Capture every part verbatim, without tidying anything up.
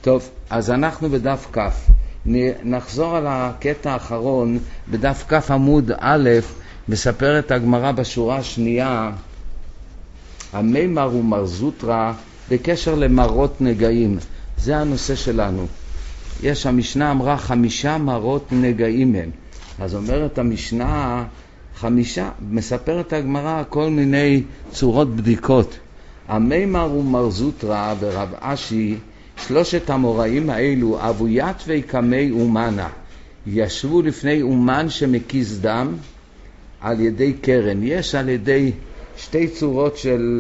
טוב, אז אנחנו בדף כף. נחזור על הקטע האחרון. בדף כף עמוד א', מספרת הגמרא בשורה השנייה, המימר ומרזוטרה בקשר למרות נגעים. זה הנושא שלנו. יש, המשנה אמרה חמישה מרות נגעים הם. אז אומרת המשנה חמישה, מספרת הגמרא כל מיני צורות בדיקות. המימר ומרזוטרה ורב אשי, שלושת המוראים האלו, אבוית ויקמי אומנה, ישבו לפני אומן שמקיז דם על ידי קרן. יש על ידי שתי צורות של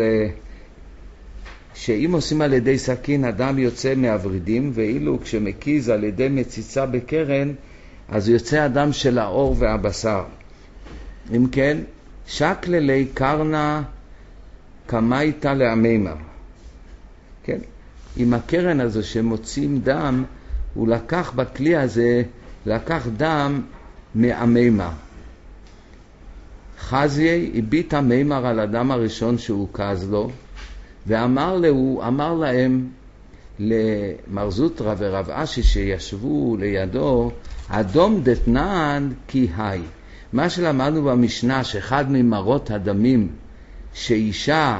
שאם עושים על ידי סכין הדם יוצא מהוורידים, ואילו כשמקיז על ידי מציצה בקרן אז יוצא הדם של האור והבשר. אם כן, שקללי קרנה קמייתה להמימר. כן, עם הקרן הזו שמוצאים דם, הוא לקח בכלי הזה, לקח דם מהמימר. חזיי הביט המימר על הדם הראשון שהוא קז לו, ואמר לו, אמר להם, למרזוטרה ורב אשי שישבו לידו, אדום דתנן כי היי. מה שלמדנו במשנה, שאחד ממרות הדמים שאישה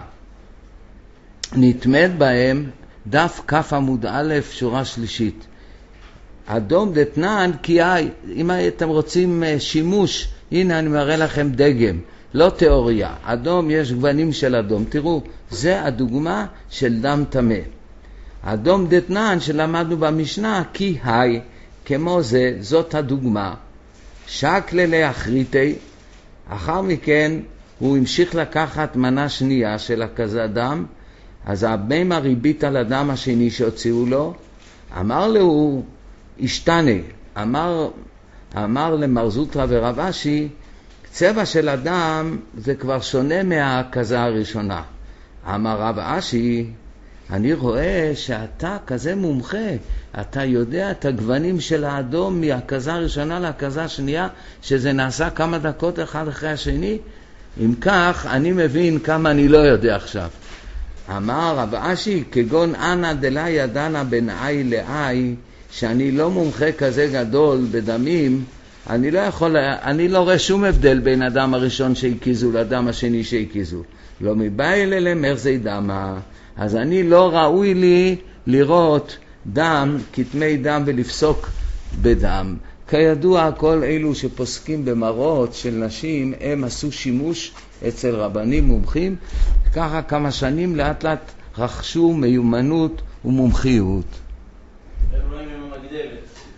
נתמד בהם, דף כף עמוד א', שורה שלישית. אדום דתנן כי היי. אם אתם רוצים שימוש, הנה אני מראה לכם דגם, לא תיאוריה. אדום, יש גוונים של אדום. תראו, זה הדוגמה של דם טמא. אדום דתנן שלמדנו במשנה כי היי, כמו זה, זאת הדוגמה. שקללי אחריתי, אחר מכן הוא המשיך לקחת מנה שנייה של הכזה דם, אז המימר הביט על הדם השני שהוציאו לו, אמר לו, השתנה, אמר, אמר למרזוטרה ורב אשי, צבע של הדם זה כבר שונה מהכזה הראשונה. אמר רב אשי, אני רואה שאתה כזה מומחה, אתה יודע את הגוונים של האדום מהכזה הראשונה לכזה השנייה, שזה נעשה כמה דקות אחד אחרי השני. אם כך, אני מבין כמה אני לא יודע עכשיו. אמר רב אשי, כגון אנא דלה ידנה בין אי לאי, שאני לא מומחה כזה גדול בדמים, אני לא יכול, אני לא רואה שום הבדל בין הדם הראשון שהקיזו לדם השני שהקיזו. לא מבאי ללמר זה דמה. אז אני לא ראוי לי לראות דם, כתמי דם ולפסוק בדם. כידוע, כל אלו שפוסקים במרות של נשים, הם עשו שימוש אצל רבנים מומחים, ככה כמה שנים לאט לאט רכשו מיומנות ומומחיות. הם רואים עם המגדלת.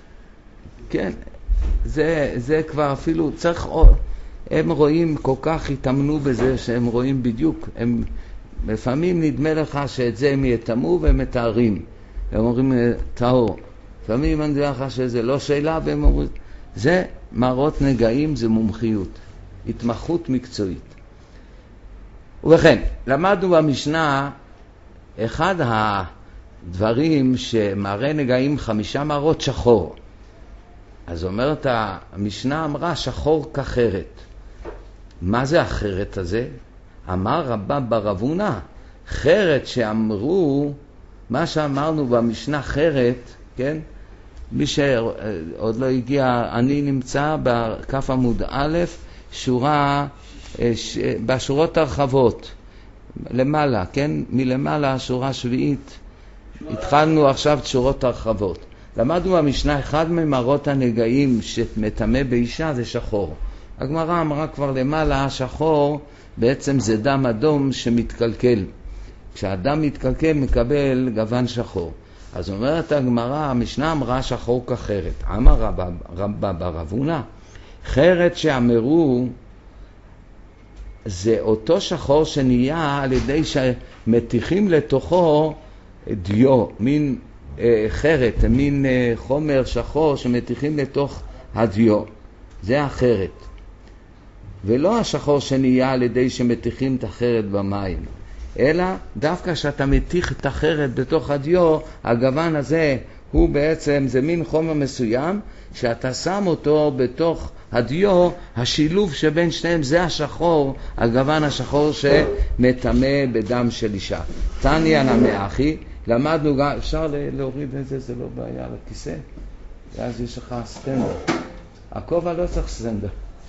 כן, זה, זה כבר אפילו צריך, הם רואים, כל כך התאמנו בזה שהם רואים בדיוק, הם לפעמים נדמה לך שאת זה הם יתאמו והם מתארים, הם אומרים טהור, לפעמים נדמה לך שזה לא שאלה והם אומרים, זה מראות נגעים, זה מומחיות, התמחות מקצועית. ובכן, למדנו במשנה, אחד הדברים שמראה נגעים חמישה מראות שחור. אז אומרת המשנה אמרה שחור כחרת. מה זה החרת הזה? אמר רבא ברבונה, חרת שאמרו, מה שאמרנו במשנה חרת, כן? מי שעוד לא הגיע, אני נמצא בכף עמוד א', שורה, בשורות הרחבות, למעלה, כן? מלמעלה, שורה שביעית, התחלנו עכשיו שורות הרחבות. למדנו במשנה, אחד ממראות הנגעים שמטמא באישה זה שחור. הגמרא אמרה כבר למעלה, שחור בעצם זה דם אדום שמתקלקל. כשהדם מתקלקל מקבל גוון שחור. אז אומרת הגמרא, המשנה אמרה שחור כחרת. אמר רבא, רבא ברבונה, חרת שאמרו זה אותו שחור שנהיה על ידי שמתיחים לתוכו דיו, מין חרת, מין חומר שחור שמתיחים לתוך הדיו. זה החרת. ולא השחור שנהיה על ידי שמתיחים את החרת במים, אלא דווקא שאתה מתיח את החרת בתוך הדיו, הגוון הזה הוא בעצם, זה מין חומר מסוים, שאתה שם אותו בתוך הדיו, השילוב שבין שניהם זה השחור, הגוון השחור שמטמא בדם של אישה. תניא נמי אחי, למדנו גם, אפשר להוריד את זה, זה לא בעיה על הכיסא, ואז יש לך סטנדר. הכובע לא צריך סטנדר.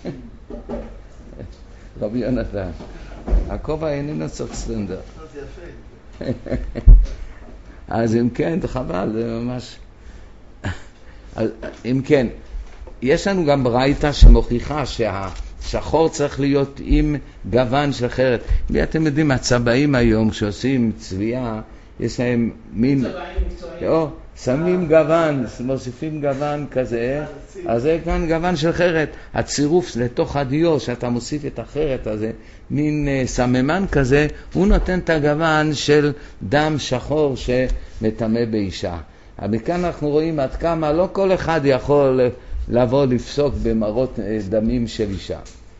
רבי יונתן, הכובע איננו צריך סטנדר. זה יפה. אז אם כן, חבל, זה ממש... אז, אם כן, יש לנו גם ברייתא שמוכיחה שהשחור צריך להיות עם גוון של אחרת. ואתם יודעים, הצבעים היום, כשעושים צביעה, יש להם מין... לא, שמים גוון, מוסיפים גוון כזה, אז זה כאן גוון של אחרת. הצירוף לתוך הדיו, שאתה מוסיף את אחרת הזה, מין סממן כזה, הוא נותן את הגוון של דם שחור שמטמא באישה. אבל כאן אנחנו רואים עד כמה לא כל אחד יכול לבוא לפסוק במראות דמים של אישה.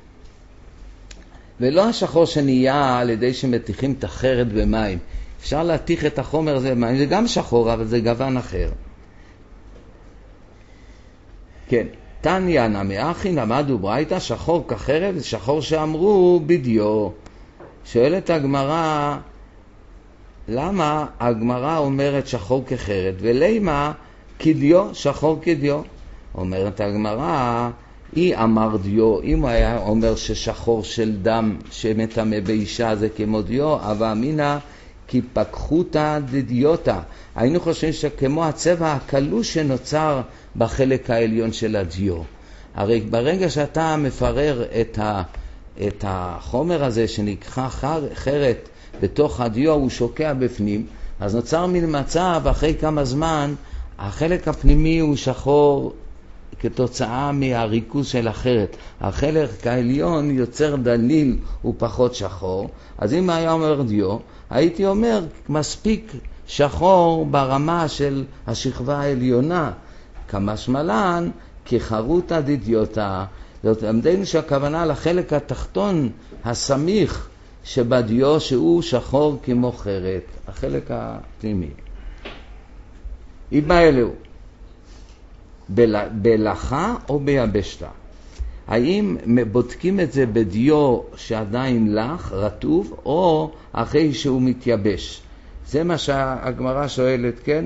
ולא השחור שנהיה על ידי שמתיחים את אחרת במים. אפשר להתיך את החומר הזה במים, זה גם שחור, אבל זה גוון אחר. כן, תניא נמי אחי למדו ברייתא שחור כחרב, זה שחור שאמרו בדיו. שואלת הגמרא, למה הגמרא אומרת שחור כחרב, ולמה כדיו שחור כדיו? אומרת הגמרא, היא אמר דיו, אם הוא היה אומר ששחור של דם שמטמא באישה זה כמו דיו, אבל אמינה כי פקחותא דדיוטה. היינו חושבים שכמו הצבע הקלוש שנוצר בחלק העליון של הדיו. הרי ברגע שאתה מפרר את, ה, את החומר הזה שנקרא חרת בתוך הדיו, הוא שוקע בפנים, אז נוצר מן מצב אחרי כמה זמן, החלק הפנימי הוא שחור כתוצאה מהריכוז של אחרת. החלק העליון יוצר דליל, הוא פחות שחור. אז אם היה אומר דיו, הייתי אומר מספיק שחור ברמה של השכבה העליונה, כמשמלן כחרותא דדיוטה. זאת אומרת שהכוונה לחלק התחתון הסמיך שבדיו, שהוא שחור כמו חרת, החלק הפנימי. איבא אלו בלחה או ביבשתה? האם בודקים את זה בדיו שעדיין לח, רטוב, או אחרי שהוא מתייבש? זה מה שהגמרא שואלת, כן?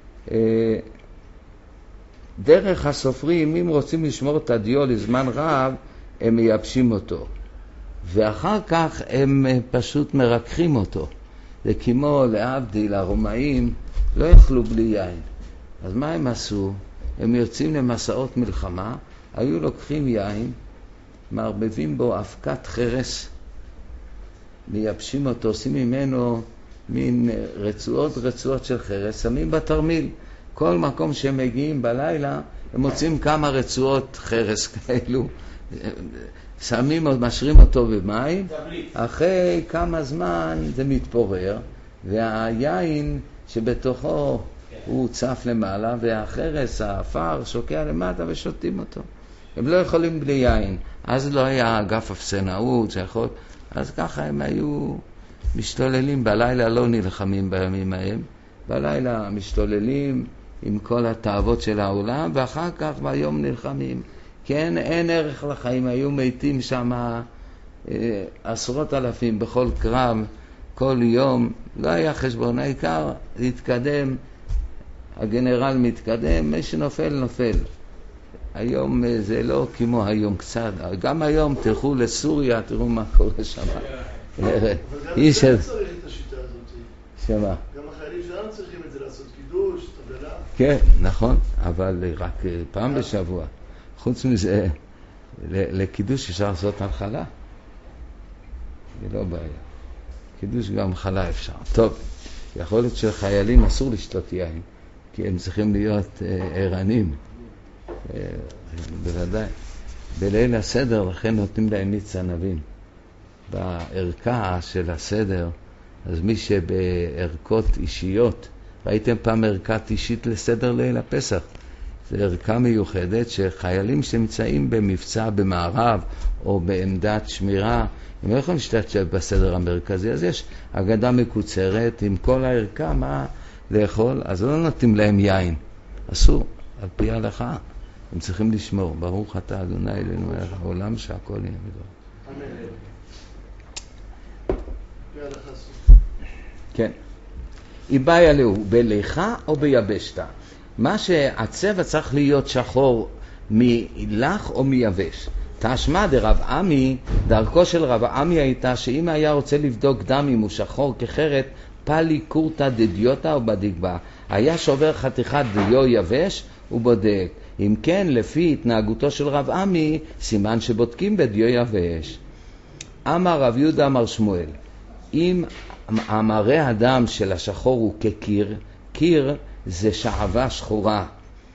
דרך הסופרים, אם רוצים לשמור את הדיו לזמן רב, הם מייבשים אותו. ואחר כך הם פשוט מרקחים אותו. זה כמו להבדיל, הרומאים לא יאכלו בלי יין. אז מה הם עשו? הם יוצאים למסעות מלחמה, היו לוקחים יין, מערבבים בו אבקת חרס, מייבשים אותו, עושים ממנו מין רצועות רצועות של חרס, שמים בתרמיל. כל מקום שהם מגיעים בלילה, הם מוצאים כמה רצועות חרס כאלו, שמים, משרים אותו במים, אחרי כמה זמן זה מתפורר, והיין שבתוכו הוא צף למעלה, והחרס, האפר, שוקע למטה ושותים אותו. הם לא יכולים בלי יין. אז לא היה אגף אפסנאות שיכול, אז ככה הם היו משתוללים. בלילה לא נלחמים בימים ההם, בלילה משתוללים עם כל התאוות של העולם, ואחר כך ביום נלחמים. כן, אין ערך לחיים, היו מתים שם אה, עשרות אלפים בכל קרב, כל יום, לא היה חשבון, העיקר להתקדם, הגנרל מתקדם, מי שנופל נופל. היום זה לא כמו היום קצת, גם היום תלכו לסוריה, תראו מה קורה שם. אבל גם איש החיילים צריך את השיטה הזאת. שמה? גם החיילים שלנו צריכים את זה, לעשות קידוש, תבלה. כן, נכון, אבל רק פעם בשבוע. חוץ מזה, לקידוש אפשר לעשות על חלה. זה לא בעיה. קידוש גם חלה אפשר. טוב, יכול להיות שחיילים אסור לשתות יין, כי הם צריכים להיות ערנים. בוודאי. בליל הסדר, לכן נותנים להם מיץ ענבים. בערכה של הסדר, אז מי שבערכות אישיות, ראיתם פעם ערכת אישית לסדר ליל הפסח? זו ערכה מיוחדת שחיילים שנמצאים במבצע במערב או בעמדת שמירה, הם לא יכולים להשתתף בסדר המרכזי, אז יש אגדה מקוצרת עם כל הערכה מה לאכול, אז לא נותנים להם יין. אסור, על פי ההלכה. הם צריכים לשמור. ברוך אתה אדוני אלינו מלך העולם שהכל יהיה בדברו. אמן. כן. איבאי עליהו, בליכה או ביבשתה. מה שהצבע צריך להיות שחור מלח או מיבש. תשמע דרב עמי, דרכו של רב עמי הייתה שאם היה רוצה לבדוק דם אם הוא שחור כחרת, פלי קורטה דדיוטה או בדגבה. היה שובר חתיכת דיו יבש ובודק. אם כן, לפי התנהגותו של רב עמי, סימן שבודקים בדיו יבש. אמר רב יהודה אמר שמואל, אם המראה הדם של השחור הוא כקיר, קיר זה שעבה שחורה,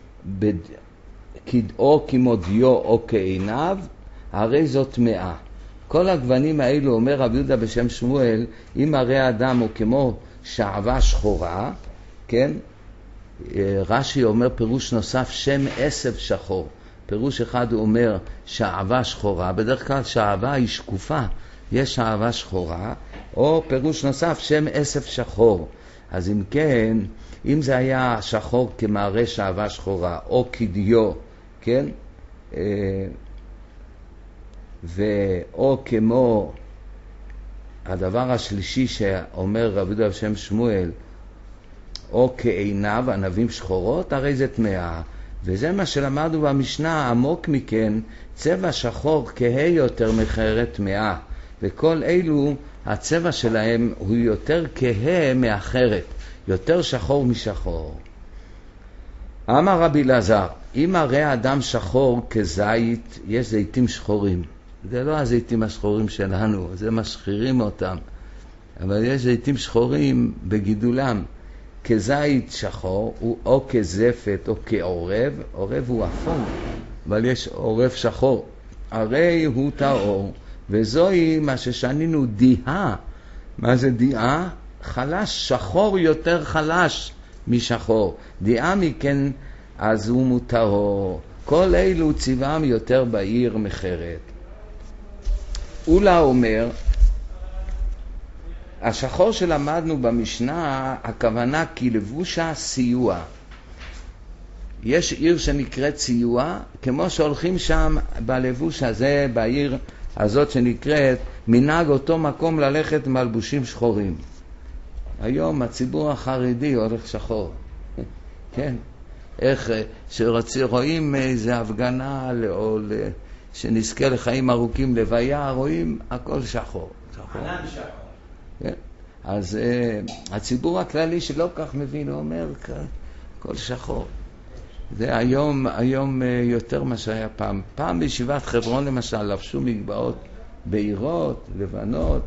או כמו דיו או כעיניו, הרי זאת טמאה. כל הגוונים האלו, אומר רב יהודה בשם שמואל, אם מראה הדם הוא כמו שעבה שחורה, כן? רש"י אומר פירוש נוסף, שם עשב שחור. פירוש אחד הוא אומר שעבה שחורה, בדרך כלל שעבה היא שקופה, יש שעבה שחורה, או פירוש נוסף, שם עשב שחור. אז אם כן, אם זה היה שחור כמראה שעבה שחורה, או כדיו, כן? ואו כמו הדבר השלישי שאומר רב יהודה בשם שמואל, או כעיניו ענבים שחורות, הרי זה טמאה. וזה מה שלמדנו במשנה, עמוק מכן, צבע שחור כהה יותר מחרת טמאה. וכל אלו, הצבע שלהם הוא יותר כהה מאחרת, יותר שחור משחור. אמר רבי אלעזר, אם הרי האדם שחור כזית, יש זיתים שחורים. זה לא הזיתים השחורים שלנו, זה משחירים אותם. אבל יש זיתים שחורים בגידולם. כזית שחור, הוא או כזפת או כעורב, עורב הוא אפור, אבל יש עורב שחור. הרי הוא טהור, וזוהי מה ששנינו דיעה. מה זה דיעה? חלש, שחור יותר חלש משחור. דיעה מכן, אז הוא מוטהור. כל אלו צבעם יותר בהיר מחרת. אולה אומר, השחור שלמדנו במשנה, הכוונה כי לבושה סיוע. יש עיר שנקראת סיוע, כמו שהולכים שם בלבוש הזה, בעיר הזאת שנקראת, מנהג אותו מקום ללכת מלבושים שחורים. היום הציבור החרדי הולך שחור. כן. איך שרואים איזה הפגנה או שנזכה לחיים ארוכים לוויה, רואים הכל שחור. שחור. כן? אז uh, הציבור הכללי שלא כך מבין, הוא אומר הכל שחור. זה היום, היום uh, יותר מה שהיה פעם. פעם בישיבת חברון למשל, לבשו מגבעות בהירות, לבנות.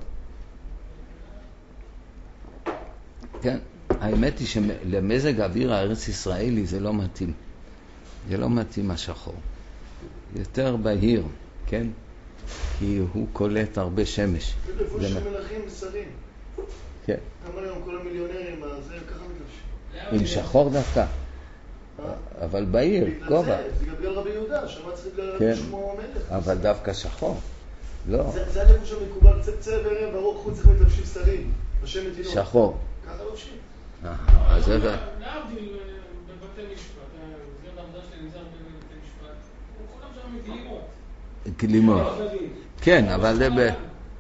כן, האמת היא שלמזג האוויר הארץ ישראלי זה לא מתאים. זה לא מתאים השחור. יותר בהיר, כן? כי הוא קולט הרבה שמש. זה לבוש של מלכים ושרים. כן. גם היום כל המיליונרים, זה ככה מתלבשים. עם שחור דווקא. אבל בהיר, גובה. זה גדל רבי יהודה, שמה צריך לשמוע מלך. אבל דווקא שחור. לא. זה הלבוש המקובל, צבע ברור חוץ צריך מתלבשים שרים. בשם מדינות. שחור. ככה לובשים. אז זה... להבדיל בבתי משפט, זה בעבודה שלי נמצא בבתי משפט, כולם שם מגלימות. גלימות. כן, אבל זה ב...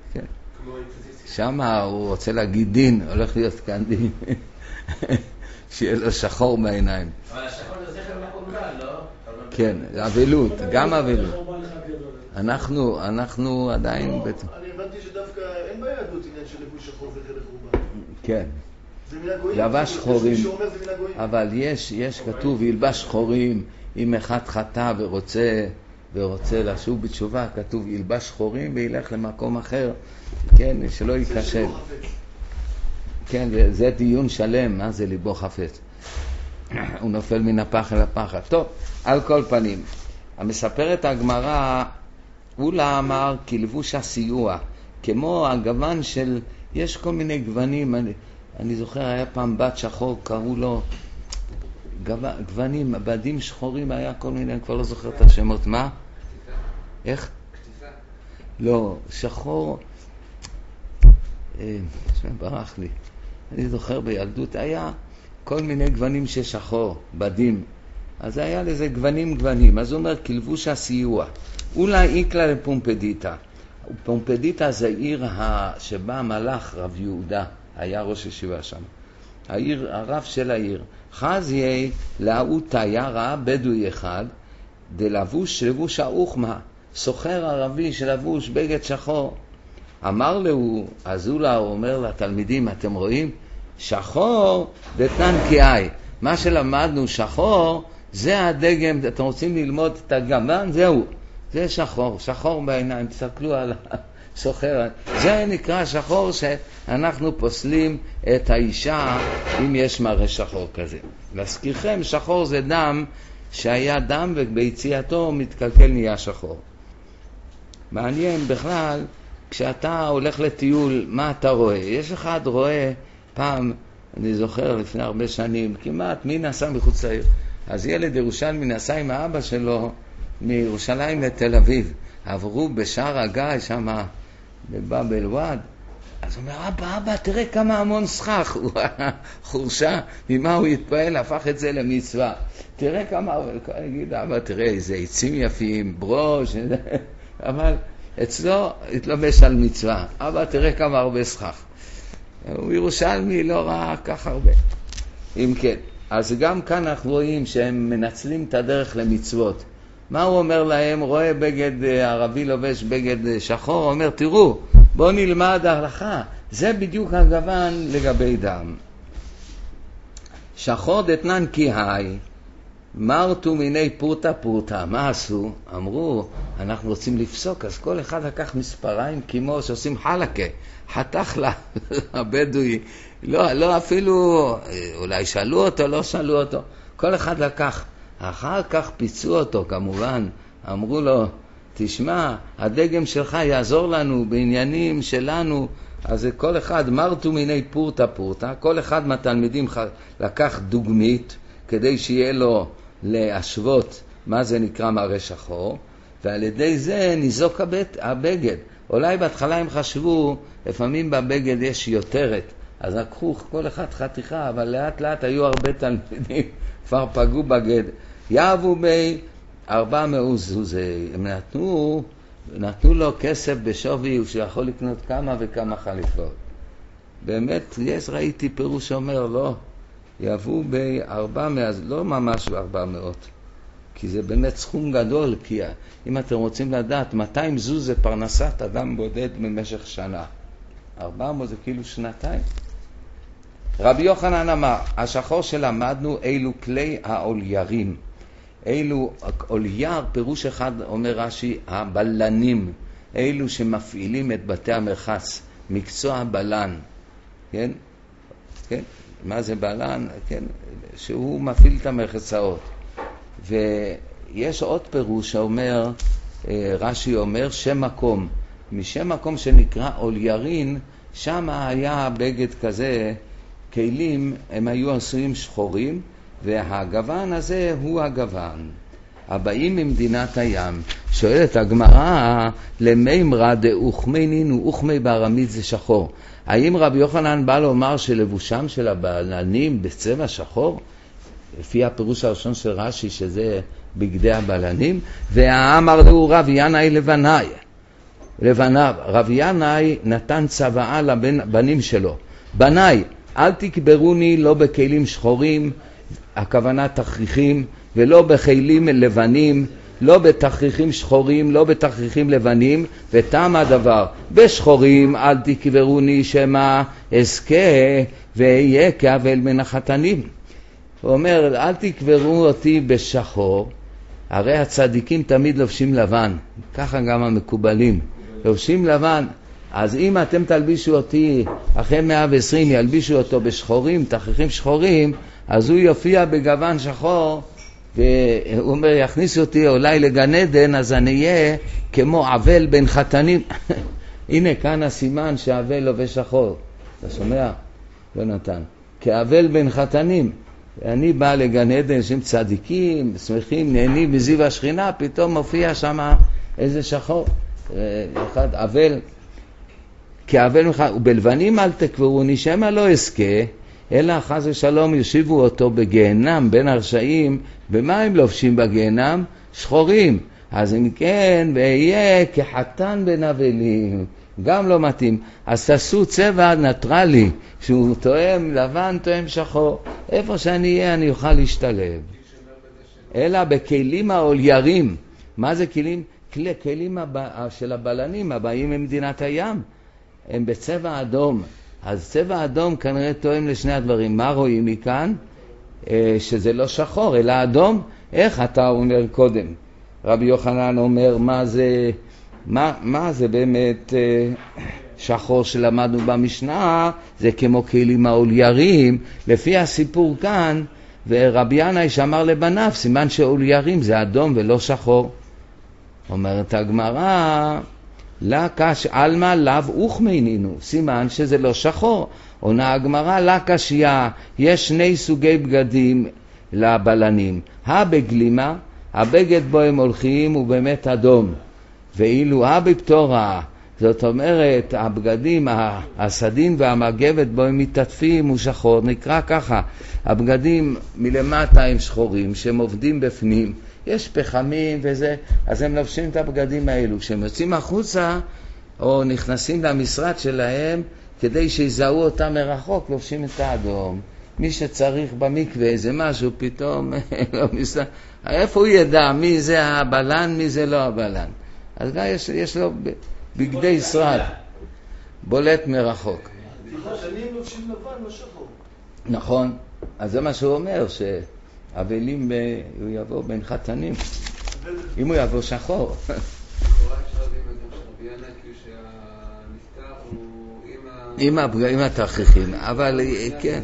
שם הוא רוצה להגיד דין, הולך להיות כאן דין. שיהיה לו שחור בעיניים. אבל השחור זה זכר לקורבן, לא? כן, אבלות, גם אבלות. אנחנו, אנחנו עדיין... אני הבנתי שדווקא אין ביהדות עניין של לבוש שחור זכר לקורבן. כן. לבש לבש שחורים, גויים. אבל יש, יש כתוב, ילבש שחורים, אם אחד חטא ורוצה, ורוצה לשוב בתשובה, כתוב ילבש שחורים וילך למקום אחר, כן, שלא ייכשל. כן, זה, זה דיון שלם, מה זה ליבו חפץ? הוא נופל מן הפח אל הפחד. טוב, על כל פנים, המספרת הגמרא, אולה אמר כי לבוש הסיוע, כמו הגוון של, יש כל מיני גוונים, אני, אני זוכר, היה פעם בת שחור, קראו לו גוונים, בדים שחורים, היה כל מיני, אני כבר לא זוכר את השמות. מה? איך? לא, שחור, שם ברח לי. אני זוכר בילדות, היה כל מיני גוונים ששחור, בדים. אז היה לזה גוונים גוונים. אז הוא אומר, כלבוש הסיוע. אולי איקלה לפומפדיטה. פומפדיטה זה עיר שבה מלך רב יהודה, היה ראש ישיבה שם. העיר, הרב של העיר. חזיי לאו תיה, ראה בדואי אחד, דלבוש לבוש האוחמה, סוחר ערבי שלבוש בגד שחור. אמר לו, אז הוא לה, הוא אומר לתלמידים, אתם רואים? שחור דתנן קיאי. מה שלמדנו שחור, זה הדגם, אתם רוצים ללמוד את הגוון, זהו. זה שחור, שחור בעיניים, תסתכלו על הסוחר. זה נקרא שחור שאנחנו פוסלים את האישה אם יש מראה שחור כזה. להזכירכם, שחור זה דם שהיה דם וביציאתו מתקלקל נהיה שחור. מעניין בכלל, כשאתה הולך לטיול, מה אתה רואה? יש אחד רואה, פעם, אני זוכר לפני הרבה שנים, כמעט מי נסע מחוץ לעיר? אז ילד ירושלמי נסע עם האבא שלו מירושלים לתל אביב. עברו בשער הגיא שם בבאבל וואד. אז הוא אומר, אבא, אבא, תראה כמה המון סכך. הוא חורשה, ממה הוא התפעל, הפך את זה למצווה. תראה כמה, הוא יגיד, אבא, תראה, איזה עצים יפים, ברוש, אבל אצלו התלבש על מצווה. אבא, תראה כמה הרבה סכך. הוא ירושלמי, לא ראה כך הרבה. אם כן, אז גם כאן אנחנו רואים שהם מנצלים את הדרך למצוות. מה הוא אומר להם? רואה בגד ערבי לובש בגד שחור, אומר, תראו, בואו נלמד ההלכה. זה בדיוק הגוון לגבי דם. שחור דתנן קיהי, מרתו מיני פורטה פורטה. מה עשו? אמרו, אנחנו רוצים לפסוק, אז כל אחד לקח מספריים כמו שעושים חלקה. חתך לה הבדואי, לא, לא אפילו, אולי שאלו אותו, לא שאלו אותו. כל אחד לקח. אחר כך פיצו אותו כמובן, אמרו לו, תשמע, הדגם שלך יעזור לנו בעניינים שלנו. אז כל אחד, מרתו מיני פורטה פורטה, כל אחד מהתלמידים לקח דוגמית כדי שיהיה לו להשוות מה זה נקרא מראה שחור, ועל ידי זה ניזוק הבגד. אולי בהתחלה הם חשבו, לפעמים בבגד יש יותרת, אז לקחו כל אחד חתיכה, אבל לאט לאט היו הרבה תלמידים כבר פגעו בגד. יאבו בי ארבע מאות זוזה, הם נתנו, נתנו לו כסף בשווי, הוא שיכול לקנות כמה וכמה חליפות. באמת, יש, ראיתי פירוש אומר, לא, יאבו בי ארבע מאות, לא ממש ארבע מאות, כי זה באמת סכום גדול, כי אם אתם רוצים לדעת, מאתיים זוז זה פרנסת אדם בודד במשך שנה. ארבע מאות זה כאילו שנתיים. רבי יוחנן אמר, השחור שלמדנו אילו כלי העוליירים. אילו עולייר, פירוש אחד אומר רש"י, הבלנים, אילו שמפעילים את בתי המרחץ, מקצוע בלן. כן? כן? מה זה בלן? כן? שהוא מפעיל את המרחצאות. ויש עוד פירוש שאומר, רש"י אומר, שם מקום. משם מקום שנקרא עוליירין, שם היה בגד כזה, כלים הם היו עשויים שחורים, והגוון הזה הוא הגוון. הבאים ממדינת הים, שואלת הגמרא, למימרא דאוכמי נינו, אוכמי בארמית זה שחור. האם רבי יוחנן בא לומר שלבושם של הבלנים בצבע שחור? לפי הפירוש הראשון של רש"י, שזה בגדי הבלנים. והאמר לו רב ינאי לבנאי, לבניו, רב ינאי נתן צוואה לבנים שלו, בניי, אל תקברוני לא בכלים שחורים, הכוונה תכריכים, ולא בכלים לבנים, לא בתכריכים שחורים, לא בתכריכים לבנים, ותם הדבר, בשחורים אל תקברוני שמה אזכה ואהיה כאבל מן החתנים. הוא אומר, אל תקברו אותי בשחור, הרי הצדיקים תמיד לובשים לבן, ככה גם המקובלים, לובשים לבן. אז אם אתם תלבישו אותי, אחרי מאה ועשרים ילבישו אותו בשחורים, תכריכים שחורים, אז הוא יופיע בגוון שחור, והוא אומר, יכניס אותי אולי לגן עדן, אז אני אהיה כמו אבל בין חתנים. הנה כאן הסימן שהאבל לובש שחור. אתה שומע? יונתן. כאבל בין חתנים. אני בא לגן עדן, שהם צדיקים, שמחים, נהנים מזיו השכינה, פתאום מופיע שם איזה שחור. אחד אבל, כאבל ממך, ובלבנים אל תקברוני שמה לא אזכה, אלא חס ושלום יושיבו אותו בגיהנם בין הרשעים. במה הם לובשים בגיהנם? שחורים. אז אם כן, ואהיה כחתן בין אבלים, גם לא מתאים. אז תעשו צבע ניטרלי, שהוא תואם לבן, תואם שחור. איפה שאני אהיה אני אוכל להשתלב. אלא בכלים העוליירים. מה זה כלים? כלים של הבלנים הבאים ממדינת הים. הם בצבע אדום. אז צבע אדום כנראה תואם לשני הדברים. מה רואים מכאן? שזה לא שחור, אלא אדום. איך אתה אומר קודם? רבי יוחנן אומר, מה זה, מה, מה זה באמת שחור שלמדנו במשנה? זה כמו כלים העוליירים, לפי הסיפור כאן, ורבי ינאי שאמר לבניו, סימן שעוליירים זה אדום ולא שחור. אומרת הגמרא, לה קש אלמה לאו אוכמינינו, סימן שזה לא שחור. עונה הגמרא, לה קשיה, יש שני סוגי בגדים לבלנים. הבגלימה, הבגד בו הם הולכים הוא באמת אדום, ואילו הבפטורה, זאת אומרת הבגדים, הסדין והמגבת בו הם מתעטפים הוא שחור. נקרא ככה, הבגדים מלמטה הם שחורים שהם עובדים בפנים, יש פחמים וזה, אז הם לובשים את הבגדים האלו. כשהם יוצאים החוצה או נכנסים למשרד שלהם, כדי שיזהו אותם מרחוק, לובשים את האדום. מי שצריך במקווה איזה משהו פתאום לא מסתכל, איפה הוא ידע מי זה הבלן, מי זה לא הבלן? אז גם יש, יש לו בגדי ישראל, בולט מרחוק. חתנים לובשים לבן, לא שחור. נכון, אז זה מה שהוא אומר, שאבלים הוא יבוא בין חתנים, אם הוא יבוא שחור. עם התכריכים, אבל כן,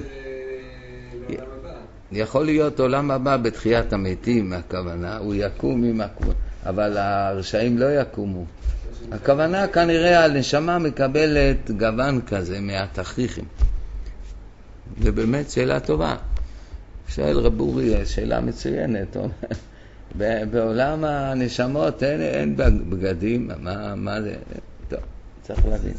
יכול להיות עולם הבא בתחיית המתים, הכוונה, הוא יקום עם הכוונה, אבל הרשעים לא יקומו. הכוונה כנראה הנשמה מקבלת גוון כזה מהתכריכים. ובאמת שאלה טובה. שואל רב אורי, שאלה מצוינת. בעולם הנשמות אין, אין בגדים, מה, מה זה? טוב, צריך להבין.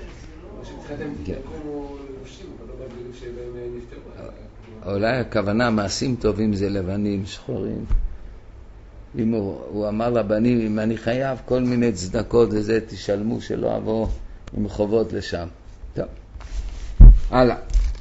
אולי הכוונה מעשים טובים זה לבנים, שחורים. אם הוא, הוא אמר לבנים, אם אני חייב כל מיני צדקות וזה, תשלמו שלא אבוא עם חובות לשם. טוב, הלאה.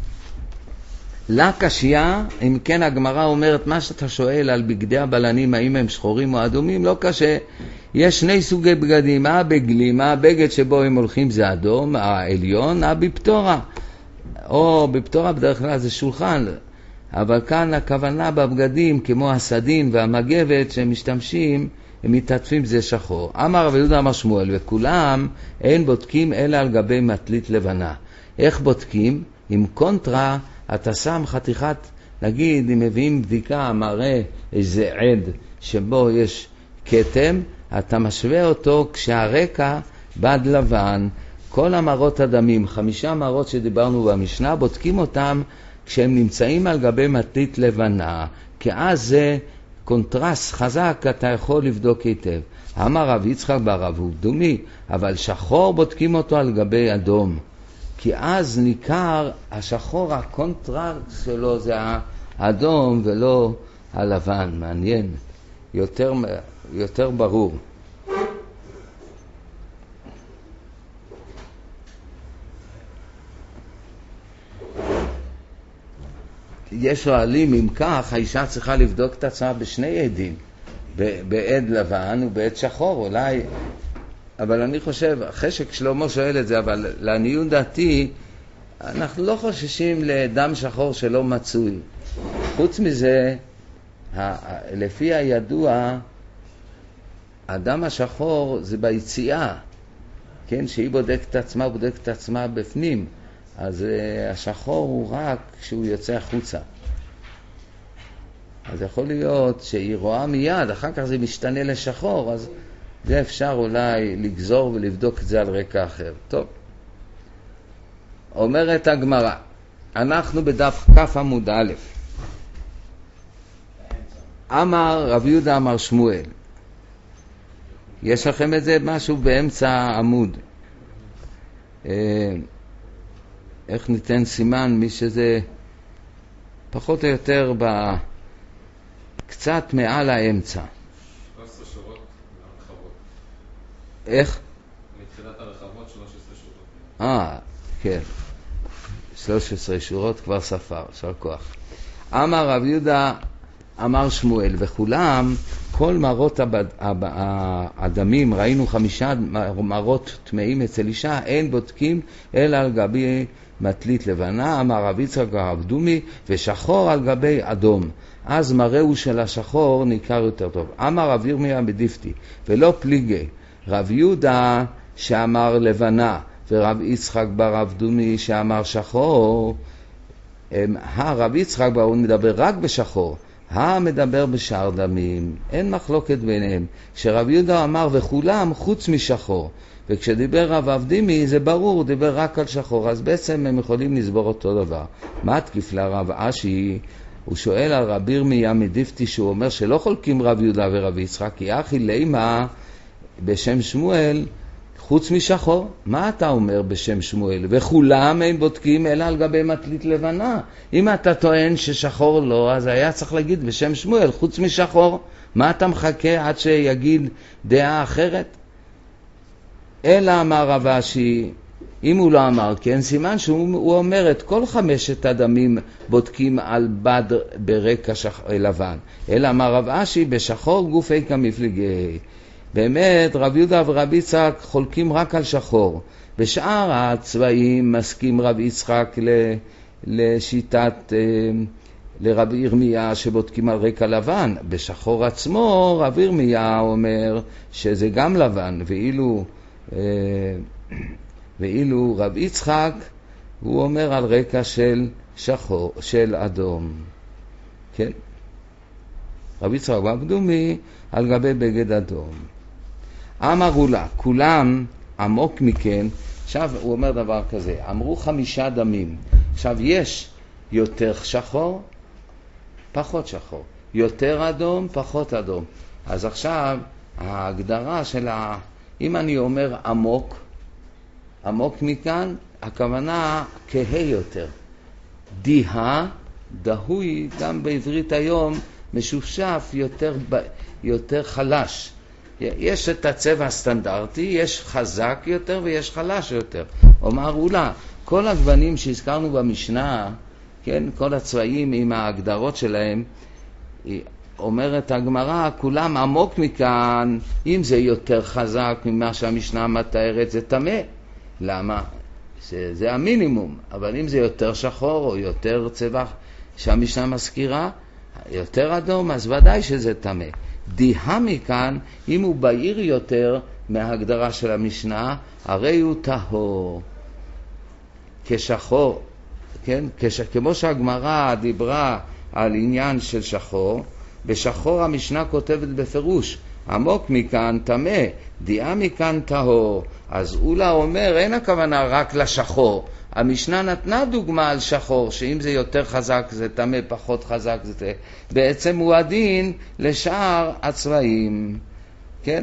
לה קשיה, אם כן הגמרא אומרת, מה שאתה שואל על בגדי הבלנים, האם הם שחורים או אדומים, לא קשה. יש שני סוגי בגדים, הבגלים, הבגד שבו הם הולכים זה אדום, העליון, הבפטורה. או בפטורה בדרך כלל זה שולחן, אבל כאן הכוונה בבגדים כמו הסדין והמגבת שהם משתמשים, הם מתעטפים זה שחור. אמר רבי יהודה אמר שמואל, וכולם אין בודקים אלא על גבי מטלית לבנה. איך בודקים? עם קונטרה אתה שם חתיכת, נגיד אם מביאים בדיקה מראה איזה עד שבו יש כתם, אתה משווה אותו כשהרקע בד לבן. כל המראות הדמים, חמישה מראות שדיברנו במשנה, בודקים אותם כשהם נמצאים על גבי מטלית לבנה, כי אז זה קונטרסט חזק, אתה יכול לבדוק היטב. אמר רב יצחק ברב הוא דומי, אבל שחור בודקים אותו על גבי אדום, כי אז ניכר השחור, הקונטרסט שלו זה האדום ולא הלבן. מעניין, יותר, יותר ברור. יש שואלים, אם כך, האישה צריכה לבדוק את עצמה בשני עדים, בעד לבן ובעד שחור, אולי, אבל אני חושב, אחרי ששלמה שואל את זה, אבל לעניות דעתי, אנחנו לא חוששים לדם שחור שלא מצוי. חוץ מזה, לפי הידוע, הדם השחור זה ביציאה, כן, שהיא בודקת את עצמה, בודקת את עצמה בפנים. אז uh, השחור הוא רק כשהוא יוצא החוצה. אז יכול להיות שהיא רואה מיד, אחר כך זה משתנה לשחור, אז זה אפשר אולי לגזור ולבדוק את זה על רקע אחר. טוב. אומרת הגמרא, אנחנו בדף כף עמוד א', אמר רב יהודה אמר שמואל. יש לכם את זה משהו באמצע העמוד. אה... איך ניתן סימן מי שזה פחות או יותר ב... קצת מעל האמצע. שלוש עשרה שורות הרחבות. איך? מתחילת הרחבות שלוש עשרה שורות. אה, כן. שלוש עשרה שורות כבר ספר, שר כוח. אמר רב יהודה, אמר שמואל, וכולם, כל מרות הבד, הב, הדמים, ראינו חמישה מרות טמאים אצל אישה, אין בודקים אלא על גבי מטלית לבנה, אמר רב יצחק הרב דומי, ושחור על גבי אדום. אז מראהו של השחור ניכר יותר טוב. אמר רב ירמיה בדיפתי, ולא פליגי, רב יהודה שאמר לבנה, ורב יצחק ברב דומי שאמר שחור, הרב יצחק בר מדבר רק בשחור, המדבר בשאר דמים, אין מחלוקת ביניהם. כשרב יהודה אמר וכולם חוץ משחור, וכשדיבר רב אבדימי זה ברור, דיבר רק על שחור, אז בעצם הם יכולים לסבור אותו דבר. מה תקיף לרב אשי? הוא שואל על רב ירמיה מדיפתי, שהוא אומר שלא חולקים רב יהודה ורב יצחק, כי אחי לימה בשם שמואל חוץ משחור. מה אתה אומר בשם שמואל? וכולם אין בודקים אלא על גבי מטלית לבנה. אם אתה טוען ששחור לא, אז היה צריך להגיד בשם שמואל חוץ משחור. מה אתה מחכה עד שיגיד דעה אחרת? אלא אמר רב אשי, אם הוא לא אמר כן, סימן שהוא אומר את כל חמשת הדמים בודקים על בד ברקע שח... לבן. אלא אמר רב אשי בשחור גופי כמפלגי. באמת רב יהודה ורב יצחק חולקים רק על שחור. בשאר הצבעים מסכים רב יצחק לשיטת לרב ירמיה שבודקים על רקע לבן. בשחור עצמו רב ירמיה אומר שזה גם לבן, ואילו ואילו רב יצחק הוא אומר על רקע של שחור, של אדום. כן? רב יצחק ברב דומי על גבי בגד אדום. אמרו לה, כולם עמוק מכן. עכשיו הוא אומר דבר כזה, אמרו חמישה דמים. עכשיו יש יותר שחור, פחות שחור, יותר אדום, פחות אדום. אז עכשיו ההגדרה של ה... אם אני אומר עמוק, עמוק מכאן, הכוונה כהה יותר. דיहा, דהוי, גם בעברית היום, משופשף יותר, יותר חלש. יש את הצבע הסטנדרטי, יש חזק יותר ויש חלש יותר. אומר אולה, כל הגוונים שהזכרנו במשנה, כן, כל הצבעים עם ההגדרות שלהם, אומרת הגמרא, כולם עמוק מכאן, אם זה יותר חזק ממה שהמשנה מתארת, זה טמא. למה? זה, זה המינימום. אבל אם זה יותר שחור או יותר צבע שהמשנה מזכירה, יותר אדום, אז ודאי שזה טמא. דיहा מכאן, אם הוא בהיר יותר מההגדרה של המשנה, הרי הוא טהור. כשחור, כן? כש, כמו שהגמרא דיברה על עניין של שחור, בשחור המשנה כותבת בפירוש, עמוק מכאן טמא, דיעה מכאן טהור. אז אולה אומר, אין הכוונה רק לשחור. המשנה נתנה דוגמה על שחור, שאם זה יותר חזק זה טמא, פחות חזק זה... בעצם הוא הדין לשאר הצבעים. כן?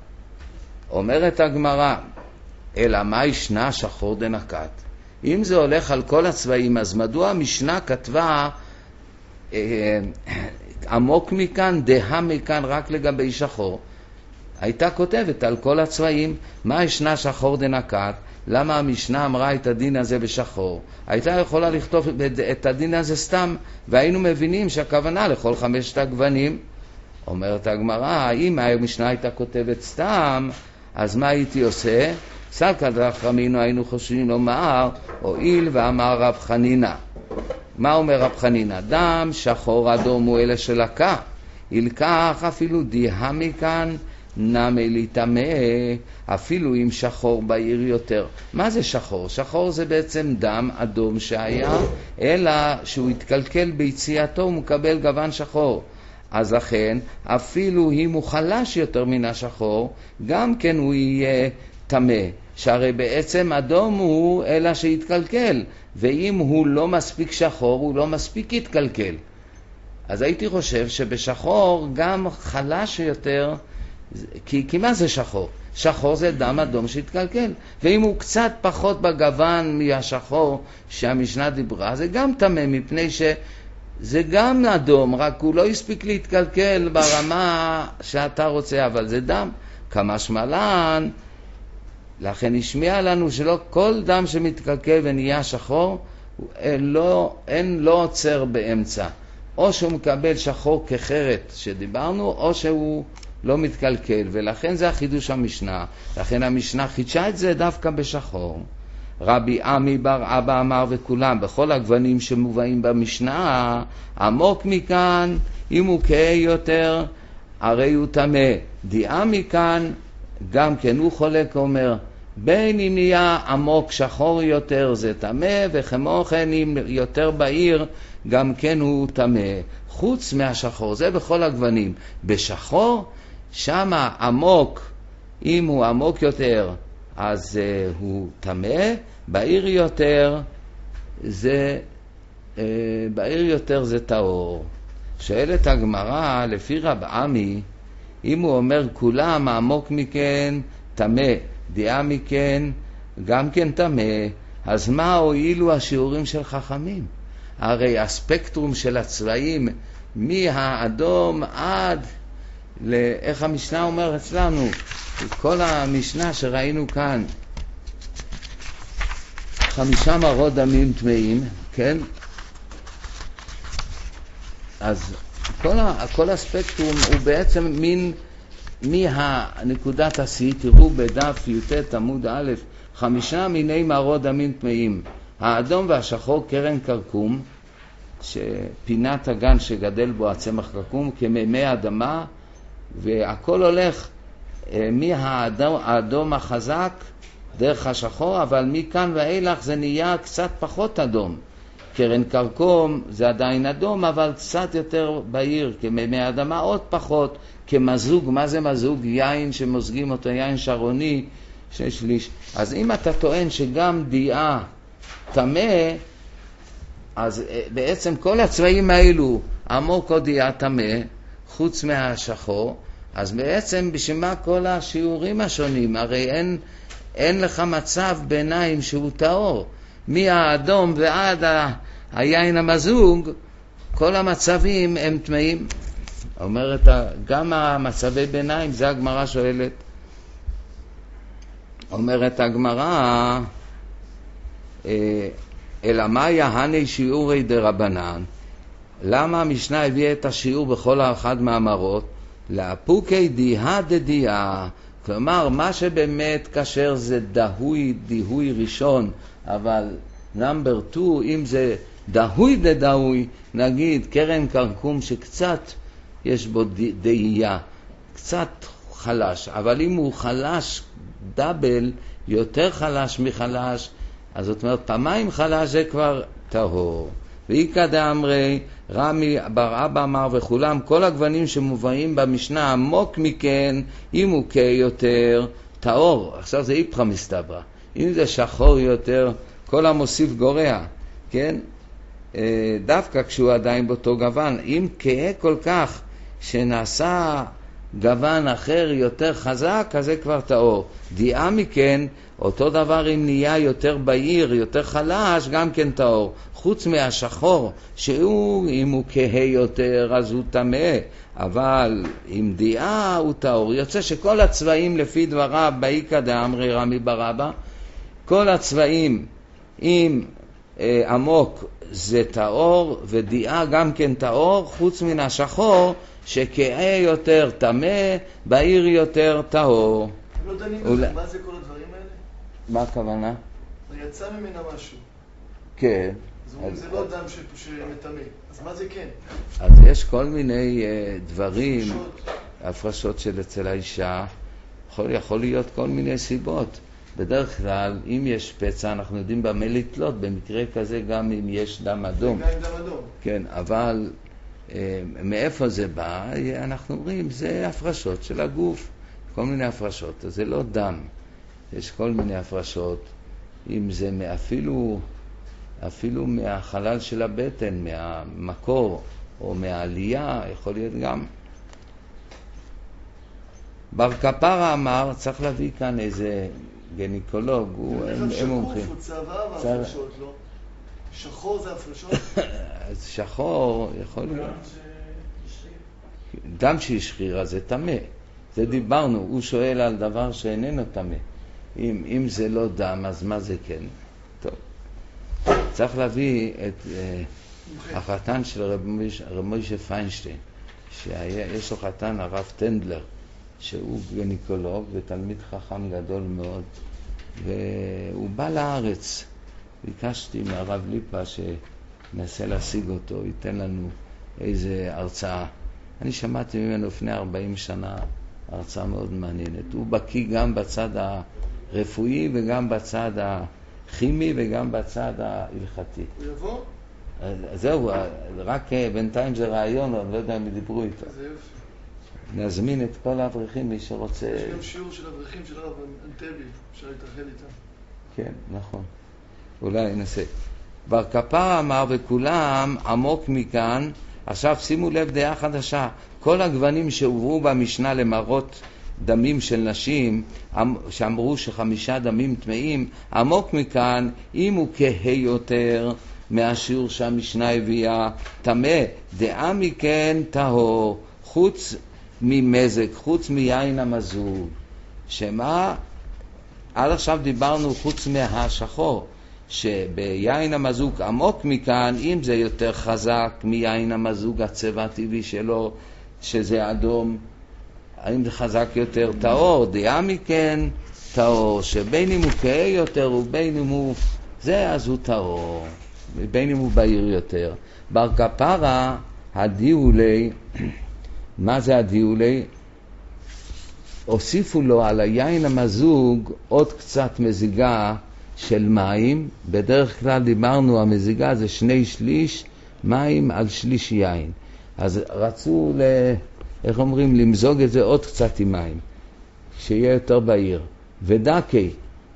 אומרת הגמרא, אלא מה ישנה שחור דנקת? אם זה הולך על כל הצבעים, אז מדוע המשנה כתבה אה, עמוק מכאן, דהה מכאן רק לגבי שחור? הייתה כותבת על כל הצבעים. מה ישנה שחור דנקת? למה המשנה אמרה את הדין הזה בשחור? הייתה יכולה לכתוב את הדין הזה סתם, והיינו מבינים שהכוונה לכל חמשת הגוונים. אומרת הגמרא, אם המשנה הייתה כותבת סתם, אז מה הייתי עושה? סלקא דחרמינו היינו חושבים לומר, הואיל ואמר רב חנינה. מה אומר רב חנינה? דם שחור אדום הוא אלה שלקה, ילקח אפילו דיहा מכאן נמי להיטמא, אפילו אם שחור בהיר יותר. מה זה שחור? שחור זה בעצם דם אדום שהיה, אלא שהוא התקלקל ביציאתו ומקבל גוון שחור. אז לכן, אפילו אם הוא חלש יותר מן השחור, גם כן הוא יהיה טמא. שהרי בעצם אדום הוא אלא שהתקלקל, ואם הוא לא מספיק שחור, הוא לא מספיק התקלקל. אז הייתי חושב שבשחור גם חלש יותר, כי, כי מה זה שחור? שחור זה דם אדום שהתקלקל, ואם הוא קצת פחות בגוון מהשחור שהמשנה דיברה, זה גם טמא, מפני שזה גם אדום, רק הוא לא הספיק להתקלקל ברמה שאתה רוצה, אבל זה דם. כמה שמלן, לכן השמיע לנו שלא כל דם שמתקלקל ונהיה שחור, אין לא, אין לא עוצר באמצע. או שהוא מקבל שחור כחרת שדיברנו, או שהוא לא מתקלקל, ולכן זה החידוש המשנה. לכן המשנה חידשה את זה דווקא בשחור. רבי עמי בר אבא אמר וכולם, בכל הגוונים שמובאים במשנה, עמוק מכאן, אם הוא כהה יותר, הרי הוא טמא. דיעה מכאן, גם כן הוא חולק אומר, בין אם נהיה עמוק שחור יותר זה טמא, וכמו כן אם יותר בהיר, גם כן הוא טמא. חוץ מהשחור, זה בכל הגוונים. בשחור, שמה עמוק, אם הוא עמוק יותר, אז uh, הוא טמא, בהיר יותר, זה, uh, בהיר יותר זה טהור. שואלת הגמרא, לפי רב עמי, אם הוא אומר כולם עמוק מכן טמא, דעה מכן גם כן טמא, אז מה הועילו השיעורים של חכמים? הרי הספקטרום של הצבעים מהאדום עד לאיך המשנה אומר אצלנו, כל המשנה שראינו כאן, חמישה מרות דמים טמאים, כן? אז כל, ה, כל הספקטרום הוא בעצם מין מהנקודת השיא. תראו בדף י"ט עמוד א', חמישה מיני מרות דמים טמאים, האדום והשחור קרן קרקום, שפינת הגן שגדל בו הצמח קרקום, כמימי אדמה, והכל הולך מהאדום האדום החזק דרך השחור, אבל מכאן ואילך זה נהיה קצת פחות אדום. קרן קרקום זה עדיין אדום, אבל קצת יותר בהיר, כמימי אדמה עוד פחות, כמזוג. מה זה מזוג? יין שמוזגים אותו, יין שרוני ששליש. אז אם אתה טוען שגם דיעה טמא, אז בעצם כל הצבעים האלו, עמוק או דיעה טמא, חוץ מהשחור, אז בעצם בשביל מה כל השיעורים השונים? הרי אין, אין לך מצב ביניים שהוא טהור. מהאדום ועד ה, היין המזוג, כל המצבים הם טמאים. אומרת, גם המצבי ביניים, זה הגמרא שואלת. אומרת הגמרא, אלא מה יהני שיעורי דרבנן? למה המשנה הביאה את השיעור בכל אחד מהמרות? לאפוקי דיהה דדיעה, כלומר מה שבאמת כאשר זה דהוי, דיהוי ראשון, אבל נאמבר טו, אם זה דהוי דדהוי, נגיד קרן קרקום שקצת יש בו דהייה, קצת חלש, אבל אם הוא חלש דאבל, יותר חלש מחלש, אז זאת אומרת פעמיים חלש זה כבר טהור. ואיקא דאמרי, רמי בר אבא אמר וכולם, כל הגוונים שמובאים במשנה עמוק מכן, אם הוא כהה יותר טהור. עכשיו זה איפכא מסתברא, אם זה שחור יותר, כל המוסיף גורע, כן? דווקא כשהוא עדיין באותו גוון. אם כהה כל כך שנעשה גוון אחר יותר חזק, אז זה כבר טהור. דיעה מכן, אותו דבר אם נהיה יותר בהיר, יותר חלש, גם כן טהור. חוץ מהשחור, שהוא, אם הוא כהה יותר, אז הוא טמא, אבל עם דיעה הוא טהור. יוצא שכל הצבעים לפי דבריו, באיקא דאמרי רמי בר אבא, כל הצבעים עם אה, עמוק זה טהור, ודיעה גם כן טהור, חוץ מן השחור, שכהה יותר טמא, בהיר יותר טהור. הם לא דנים בזה, מה זה כל הדברים האלה? מה הכוונה? יצא ממנה משהו. כן. אז אומרים, זה לא דם שמטמא. אז מה זה כן? אז יש כל מיני uh, דברים, הפרשות. הפרשות של אצל האישה, יכול, יכול להיות כל מיני סיבות. בדרך כלל, אם יש פצע, אנחנו יודעים במה לתלות, במקרה כזה גם אם יש דם אדום. גם עם דם אדום. כן, אבל uh, מאיפה זה בא? אנחנו אומרים, זה הפרשות של הגוף, כל מיני הפרשות. אז זה לא דם. יש כל מיני הפרשות, אם זה אפילו, אפילו מהחלל של הבטן, מהמקור או מהעלייה, יכול להיות גם. בר כפרה אמר, צריך להביא כאן איזה גניקולוג, הוא, הם, הם מומחים. שקוף הוא צבא והפרשות לא. שחור זה הפרשות? אז שחור יכול להיות. דם שהשחיר, אז זה טמא. זה דיברנו, הוא שואל על דבר שאיננו טמא. אם, אם זה לא דם, אז מה זה כן? טוב. צריך להביא את uh, החתן של רב מוישה פיינשטיין, שיש לו חתן הרב טנדלר, שהוא גניקולוג ותלמיד חכם גדול מאוד, והוא בא לארץ. ביקשתי מהרב ליפה שננסה להשיג אותו, ייתן לנו איזה הרצאה. אני שמעתי ממנו לפני ארבעים שנה הרצאה מאוד מעניינת. הוא בקיא גם בצד הרפואי וגם בצד הכימי וגם בצד ההלכתי. הוא יבוא? זהו, רק בינתיים זה רעיון, אני לא יודע אם דיברו איתו. זה יופי. נזמין את כל האברכים, מי שרוצה... יש גם שיעור של אברכים של הרב אנטבי, אפשר להתאחד איתם. כן, נכון. אולי ננסה. בר כפר אמר וכולם עמוק מכאן. עכשיו שימו לב דעה חדשה. כל הגוונים שהובאו במשנה למראות דמים של נשים, שאמרו שחמישה דמים טמאים, עמוק מכאן, אם הוא כהה יותר מהשיעור שהמשנה הביאה, טמא, דעה מכן טהור, חוץ ממזג, חוץ מיין המזוג. שמה? עד עכשיו דיברנו חוץ מהשחור, שביין המזוג עמוק מכאן, אם זה יותר חזק מיין המזוג הצבע הטבעי שלו, שזה אדום, האם זה חזק יותר טהור, דעה מכן טהור, שבין אם הוא כהה יותר ובין אם הוא זה, אז הוא טהור, בין אם הוא בהיר יותר. בר כפרה הדיולי, מה זה הדיולי? הוסיפו לו על היין המזוג עוד קצת מזיגה של מים. בדרך כלל דיברנו המזיגה זה שני שליש מים על שליש יין, אז רצו ל... איך אומרים? למזוג את זה עוד קצת עם מים שיהיה יותר בהיר. ודקי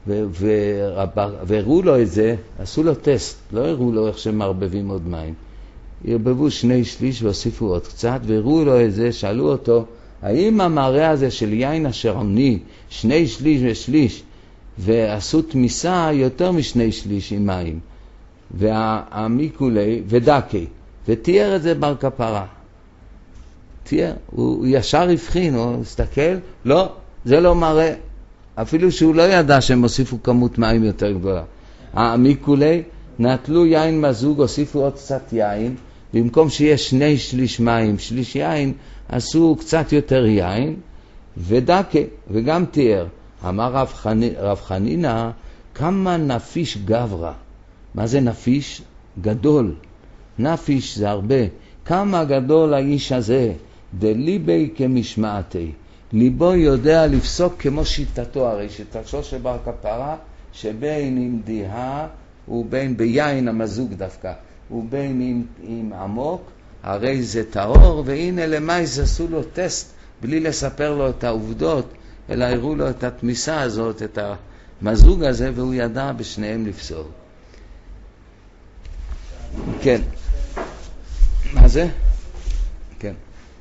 והראו לו את זה, עשו לו טסט, לא הראו לו איך שמערבבים עוד מים, הרבבו שני שליש והוסיפו עוד קצת והראו לו את זה, שאלו אותו האם המראה הזה של יין השרעוני שני שליש ושליש ועשו תמיסה יותר משני שליש עם מים, והמיקולי ודקי, ותיאר את זה בר כפרה. תיאר, הוא, הוא ישר הבחין, הוא הסתכל, לא, זה לא מראה, אפילו שהוא לא ידע שהם הוסיפו כמות מים יותר גדולה. המיקולי נטלו יין מזוג, הוסיפו עוד קצת יין, במקום שיש שני שליש מים, שליש יין, עשו קצת יותר יין, ודקה, וגם תיאר. אמר רב, חני, רב חנינה, כמה נפיש גברה. מה זה נפיש? גדול. נפיש זה הרבה. כמה גדול האיש הזה, דליבי כמשמעתי. ליבו יודע לפסוק כמו שיטתו, הרי שיטתו של בר כפרה, שבין עם דיها ובין ביין המזוג דווקא, ובין עם, עם עמוק, הרי זה טהור, והנה למייס עשו לו טסט, בלי לספר לו את העובדות, אלא הראו לו את התמיסה הזאת, את המזוג הזה, והוא ידע בשניהם לפסול. כן. מה זה? כן.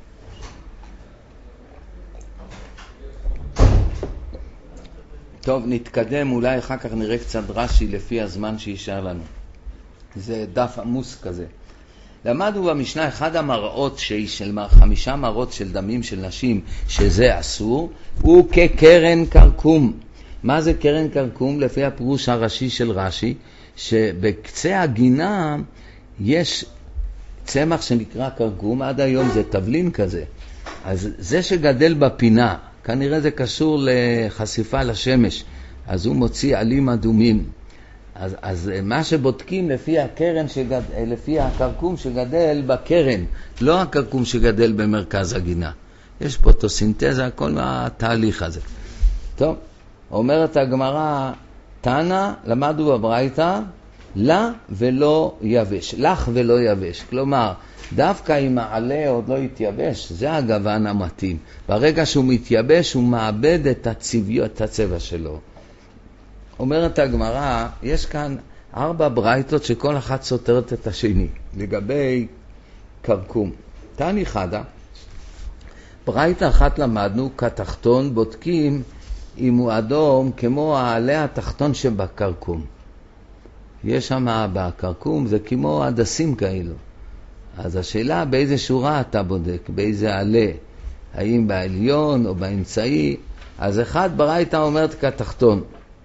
טוב, נתקדם, אולי אחר כך נראה קצת רש"י לפי הזמן שישאר לנו. זה דף עמוס כזה. למדנו במשנה אחד המראות של חמישה מראות של דמים של נשים שזה אסור, הוא כקרן קרקום. מה זה קרן קרקום? לפי הפירוש הראשי של רש"י, שבקצה הגינה יש צמח שנקרא קרקום, עד היום זה תבלין כזה. אז זה שגדל בפינה, כנראה זה קשור לחשיפה לשמש, אז הוא מוציא עלים אדומים. אז, אז מה שבודקים לפי הקרן שגד, לפי הקרקום שגדל בקרן, לא הקרקום שגדל במרכז הגינה. יש פוטוסינתזה, כל התהליך הזה. טוב, אומרת הגמרא, תנא, למדו בברייתא, לה ולא יבש, לך ולא יבש. כלומר, דווקא אם העלה עוד לא יתייבש, זה הגוון המתאים. ברגע שהוא מתייבש, הוא מאבד את הצבע, את הצבע שלו. אומרת הגמרא, יש כאן ארבע ברייתות שכל אחת סותרת את השני, לגבי קרקום. תני חדה, ברייתא אחת למדנו, כתחתון בודקים אם הוא אדום כמו העלה התחתון שבקרקום. יש שם בקרקום, זה כמו הדסים כאלו. אז השאלה באיזה שורה אתה בודק, באיזה עלה, האם בעליון או באמצעי. אז אחד ברייתא אומרת כתחתון,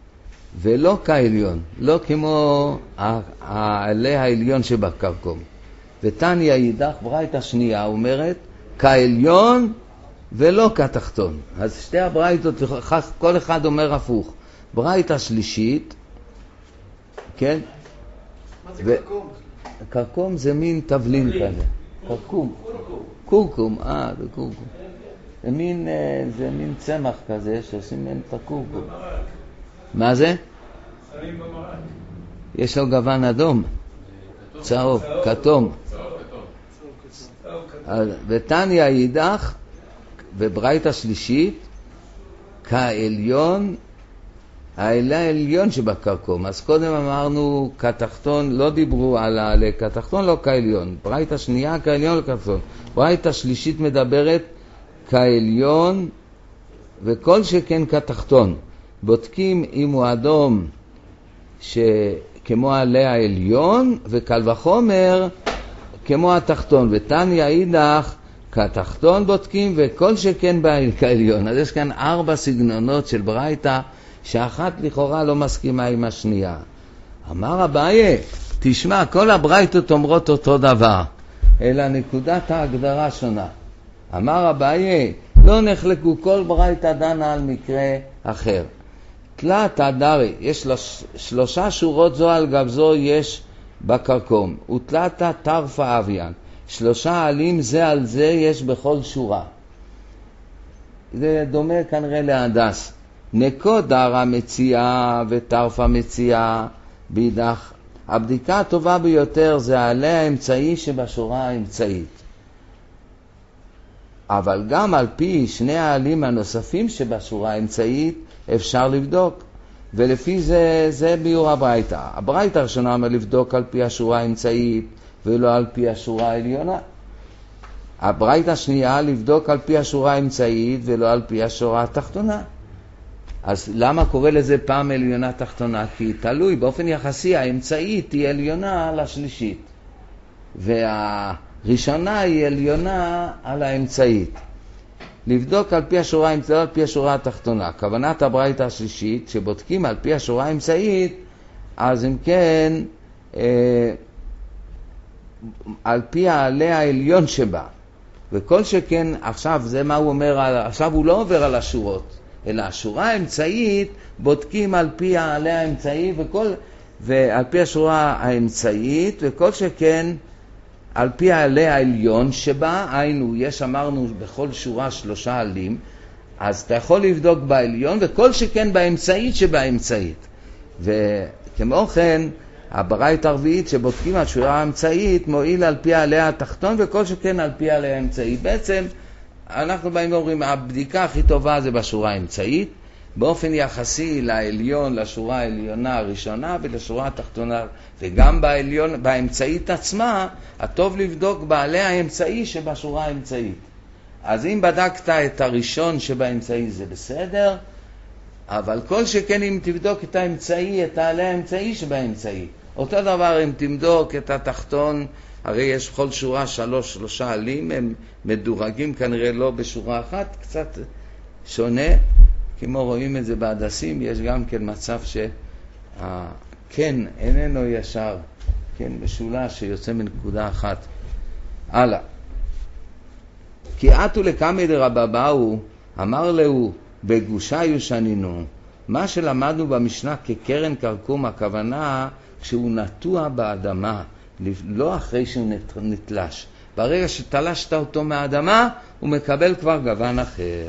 ולא כעליון, לא כמו העלה העליון שבקרקום. ותניא אידך, ברייתא שנייה אומרת, כעליון ולא כתחתון. אז שתי הברייתות, כל אחד אומר הפוך. ברייתא שלישית, כן? מה זה קרקום? קרקום זה מין תבלין כזה. קרקום. קורקום, אה, זה קורקום. זה מין, זה מין צמח כזה שעושים מין את הקורקום. מה זה? שמים במרק. יש לו גוון אדום, צהוב, כתום. ותניא אידך, וברייתא שלישית, כעליון, העלה העליון שבקרקום. אז קודם אמרנו כתחתון, לא דיברו על העלה כתחתון, לא כעליון. ברייתא שנייה כעליון לכתחתון. ברייתא שלישית מדברת כעליון וכל שכן כתחתון. בודקים אם הוא אדום כמו העלה העליון, וקל וחומר כמו התחתון. ותניא אידך, כתחתון בודקים וכל שכן כעליון. אז יש כאן ארבע סגנונות של ברייתא, שאחת לכאורה לא מסכימה עם השנייה. אמר אביי, תשמע, כל הברייתות אומרות אותו דבר, אלא נקודת ההגדרה שונה. אמר אביי, לא נחלקו, כל ברייתא דנה על מקרה אחר. תלת הדרי, יש שלושה שורות זו על גב זו יש בקרקום, ותלת טרפה אביין, שלושה עלים זה על זה יש בכל שורה. זה דומה כנראה להדס. נקודרה מציאה וטרפה מציאה בידך. הבדיקה הטובה ביותר זה העלה האמצעי שבשורה האמצעית. אבל גם על פי שני העלים הנוספים שבשורה האמצעית אפשר לבדוק. ולפי זה, זה ביור הברייתא. הברייתא הראשונה אומר לבדוק על פי השורה האמצעית ולא על פי השורה העליונה. הברייתא השנייה לבדוק על פי השורה האמצעית ולא על פי השורה התחתונה. אז למה קורא לזה פעם עליונה תחתונה? כי תלוי, באופן יחסי האמצעית היא עליונה על השלישית, והראשונה היא עליונה על האמצעית. לבדוק על פי השורה האמצעית, על פי השורה התחתונה. כוונת הברייתא השלישית, שבודקים על פי השורה האמצעית, אז אם כן, אה, על פי העלה העליון שבה. וכל שכן, עכשיו זה מה הוא אומר, עכשיו הוא לא עובר על השורות, אלא השורה האמצעית בודקים על פי העלה האמצעי וכל, ועל פי השורה האמצעית, וכל שכן על פי העלה העליון שבה, היינו, יש אמרנו בכל שורה שלושה עלים, אז אתה יכול לבדוק בעליון וכל שכן באמצעית שבאמצעית. וכמו כן, הברייתא הרביעית שבודקים על שורה האמצעית מועיל על פי העלה התחתון וכל שכן על פי העלה האמצעי. בעצם אנחנו באים ואומרים, הבדיקה הכי טובה זה בשורה האמצעית, באופן יחסי לעליון, לשורה העליונה הראשונה ולשורה התחתונה, וגם בעליון, באמצעית עצמה, הטוב לבדוק בעלה האמצעי שבשורה האמצעית. אז אם בדקת את הראשון שבאמצעי זה בסדר, אבל כל שכן אם תבדוק את האמצעי, את העלה האמצעי שבאמצעי. אותו דבר אם תבדוק את התחתון, הרי יש בכל שורה שלוש, שלושה עלים, הם מדורגים כנראה לא בשורה אחת, קצת שונה, כמו רואים את זה בהדסים, יש גם כן מצב שהכן איננו ישר, כן משולש שיוצא מנקודה אחת. הלאה. כי עתו לקמא דרבבאו, אמר לו, בגושה יושנינו, מה שלמדנו במשנה כקרן קרקום, הכוונה כשהוא נטוע באדמה, לא אחרי שהוא נתלש. ברגע שתלשת אותו מהאדמה, הוא מקבל כבר גוון אחר.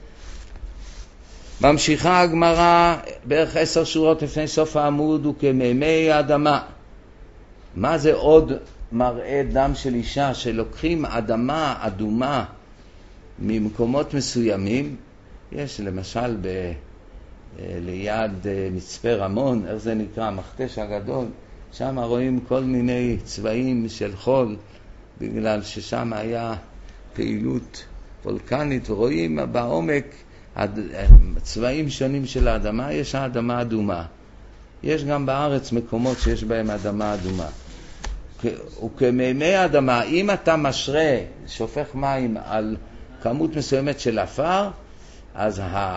ממשיכה הגמרא, בערך עשר שורות לפני סוף העמוד, הוא כמימי האדמה. מה זה עוד מראה דם של אישה שלוקחים אדמה אדומה ממקומות מסוימים? יש למשל ב... ליד מצפה רמון, איך זה נקרא, המכתש הגדול, שם רואים כל מיני צבעים של חול, בגלל ששם היה פעילות וולקנית, ורואים בעומק צבעים שונים של האדמה. יש האדמה אדומה, יש גם בארץ מקומות שיש בהם אדמה אדומה. וכמימי האדמה, אם אתה משרה, שופך מים על כמות מסוימת של אפר, אז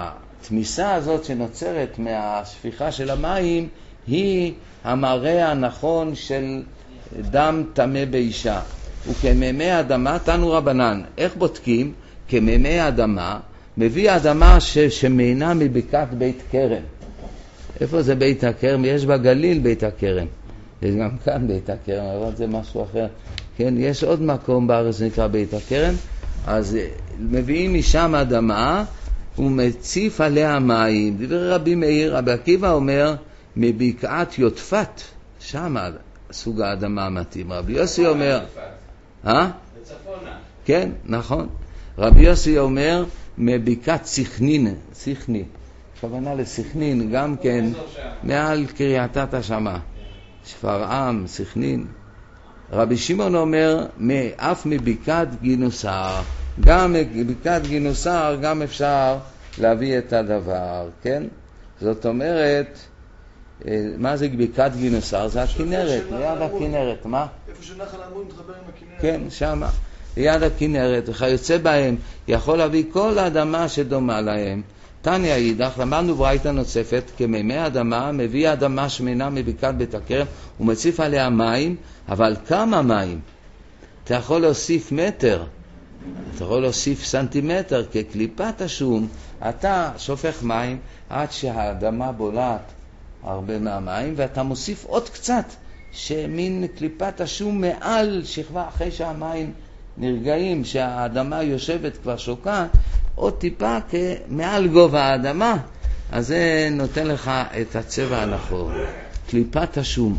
התמיסה הזאת שנוצרת מהשפיכה של המים היא המראה הנכון של דם טמא באישה. וכמימי אדמה, תנו רבנן, איך בודקים? כמימי אדמה, מביא אדמה ש... שמעינה מבקעת בית כרם. איפה זה בית הכרם? יש בגליל בית הכרם. יש גם כאן בית הכרם, אבל זה משהו אחר. כן, יש עוד מקום בארץ נקרא בית הכרם. אז מביאים משם אדמה ומציף עליה מים. דבר רבי מאיר, רבי עקיבא אומר, מבקעת יודפת, שם סוג האדמה המתאים. רבי יוסי אומר, אה? בצפונה. כן, נכון. רבי יוסי אומר, מבקעת סכנין, סכנין. כוונה לסכנין, גם כן, מעל קריית אתא שמה. שפרעם, סכנין. רבי שמעון אומר, אף מבקעת גינוסר. גם מבקעת גינוסר, גם אפשר להביא את הדבר, כן? זאת אומרת, מה זה בקעת גינוסר? זה הכנרת, ליד הכנרת, מה? איפה שנחל עמוד מתחבר עם הכנרת. כן, שמה. ליד הכנרת, וכיוצא בהם, יכול להביא כל האדמה שדומה להם. תניא אידך, למדנו ברייתא נוספת, כמימי אדמה, מביא אדמה שמנה מבקעת בית הכרם, ומציף עליה מים, אבל כמה מים? אתה יכול להוסיף מטר, אתה יכול להוסיף סנטימטר, כקליפת השום, אתה שופך מים עד שהאדמה בולעת הרבה מהמים, ואתה מוסיף עוד קצת, שמין קליפת השום מעל שכבה, אחרי שהמים נרגעים, שהאדמה יושבת כבר שוקעת, עוד טיפה מעל גובה האדמה, אז זה נותן לך את הצבע הנכון. קליפת השום,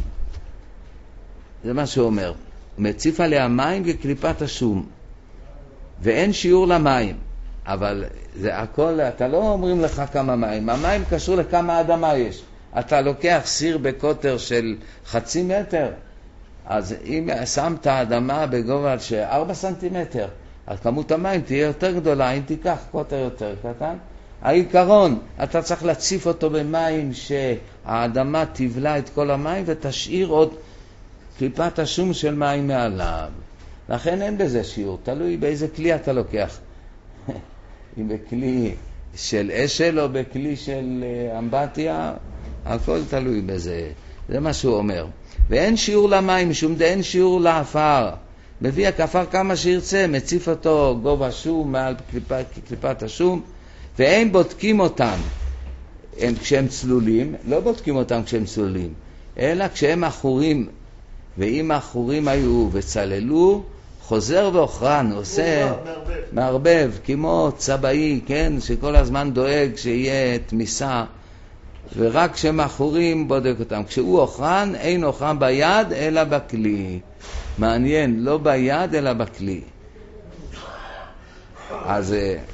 זה מה שהוא אומר. מציף עליה מים כקליפת השום, ואין שיעור למים, אבל זה הכל, אתה לא אומרים לך כמה מים, המים קשור לכמה אדמה יש. אתה לוקח סיר בקוטר של חצי מטר, אז אם שמת אדמה בגובה של ארבע סנטימטר, אז כמות המים תהיה יותר גדולה, אם תיקח קוטר יותר קטן. העיקרון, אתה צריך להציף אותו במים שהאדמה תבלע את כל המים ותשאיר עוד קליפת השום של מים מעליו. לכן אין בזה שיעור, תלוי באיזה כלי אתה לוקח. אם בכלי של אשל או בכלי של אמבטיה, הכל תלוי בזה. זה מה שהוא אומר. ואין שיעור למים, משום דאין שיעור לאפר. מביא הכפר כמה שירצה, מציף אותו גובה שום מעל קליפת, קליפת השום, ואין בודקים אותם הם, כשהם צלולים, לא בודקים אותם כשהם צלולים, אלא כשהם אחורים, ואם האחורים היו וצללו, חוזר ואוכרן, עושה מערבב. מערבב, כמו צבאי, כן, שכל הזמן דואג שיהיה תמיסה, ורק כשהם אחורים בודק אותם. כשהוא אוכרן, אין אוכרן ביד אלא בכלי. מעניין, לא ביד אלא בכלי. אז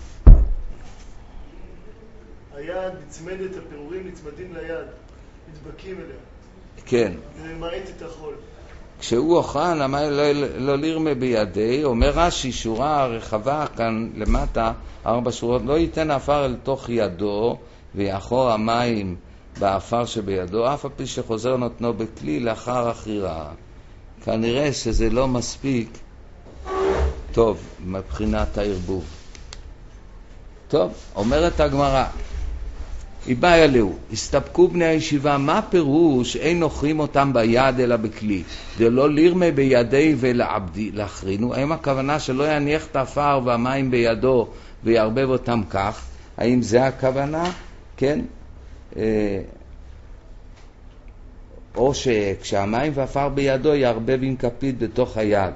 היד נצמדת, הפירורים נצמדים ליד, נדבקים אליה. כן. כדי למעט את החול. כשהוא אוכרן, אמר לא, לא לירמה בידי, אומר רש"י, שורה הרחבה כאן למטה, ארבע שורות, לא ייתן אפר אל תוך ידו, ויחור המים באפר שבידו, אף הפי שחוזר נותנו בכלי לאחר החירה. כנראה שזה לא מספיק טוב מבחינת הערבוב. טוב, אומרת הגמרא, איבאי עליהו, הסתפקו בני הישיבה, מה פירוש אין אוכרים אותם ביד אלא בכלי? זה לא לירמה בידי ולעבדי להחרינו. האם הכוונה שלא יניח את האפר והמים בידו ויערבב אותם כך? האם זה הכוונה? כן? או שכשהמים והאפר בידו יערבב עם כפית בתוך היד.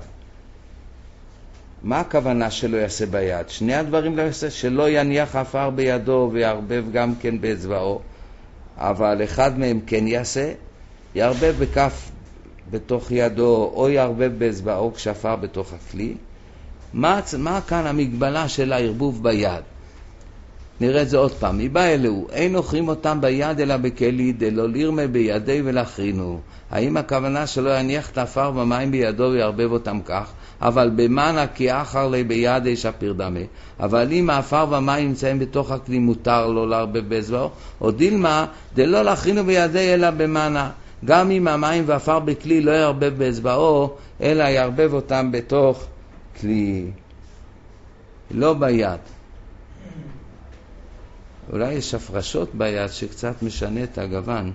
מה הכוונה שלא יעשה ביד? שני הדברים לא יעשה, שלא יניח האפר בידו ויערבב גם כן באצבעו, אבל אחד מהם כן יעשה, יערבב בכף בתוך ידו או יערבב באצבעו כשאפר בתוך הכלי. מה, מה כאן המגבלה של הערבוב ביד? נראה את זה עוד פעם. איבא אלוהו, אין אוכרים אותם ביד אלא בכלי, דלא לירמה בידי ולהחרינו. האם הכוונה שלא יניח את האפר במים בידו ויערבב אותם כך? אבל במנה כי אחר לי ביד יש הפרדמה. אבל אם האפר והמים נמצאים בתוך הכלי, מותר לו לערבב באצבעו, או דילמה, דלא להחרינו בידי אלא במנה. גם אם המים והאפר בכלי לא יערבב באצבעו, אלא יערבב אותם בתוך כלי, לא ביד. אולי יש הפרשות ביד שקצת משנה את הגוון.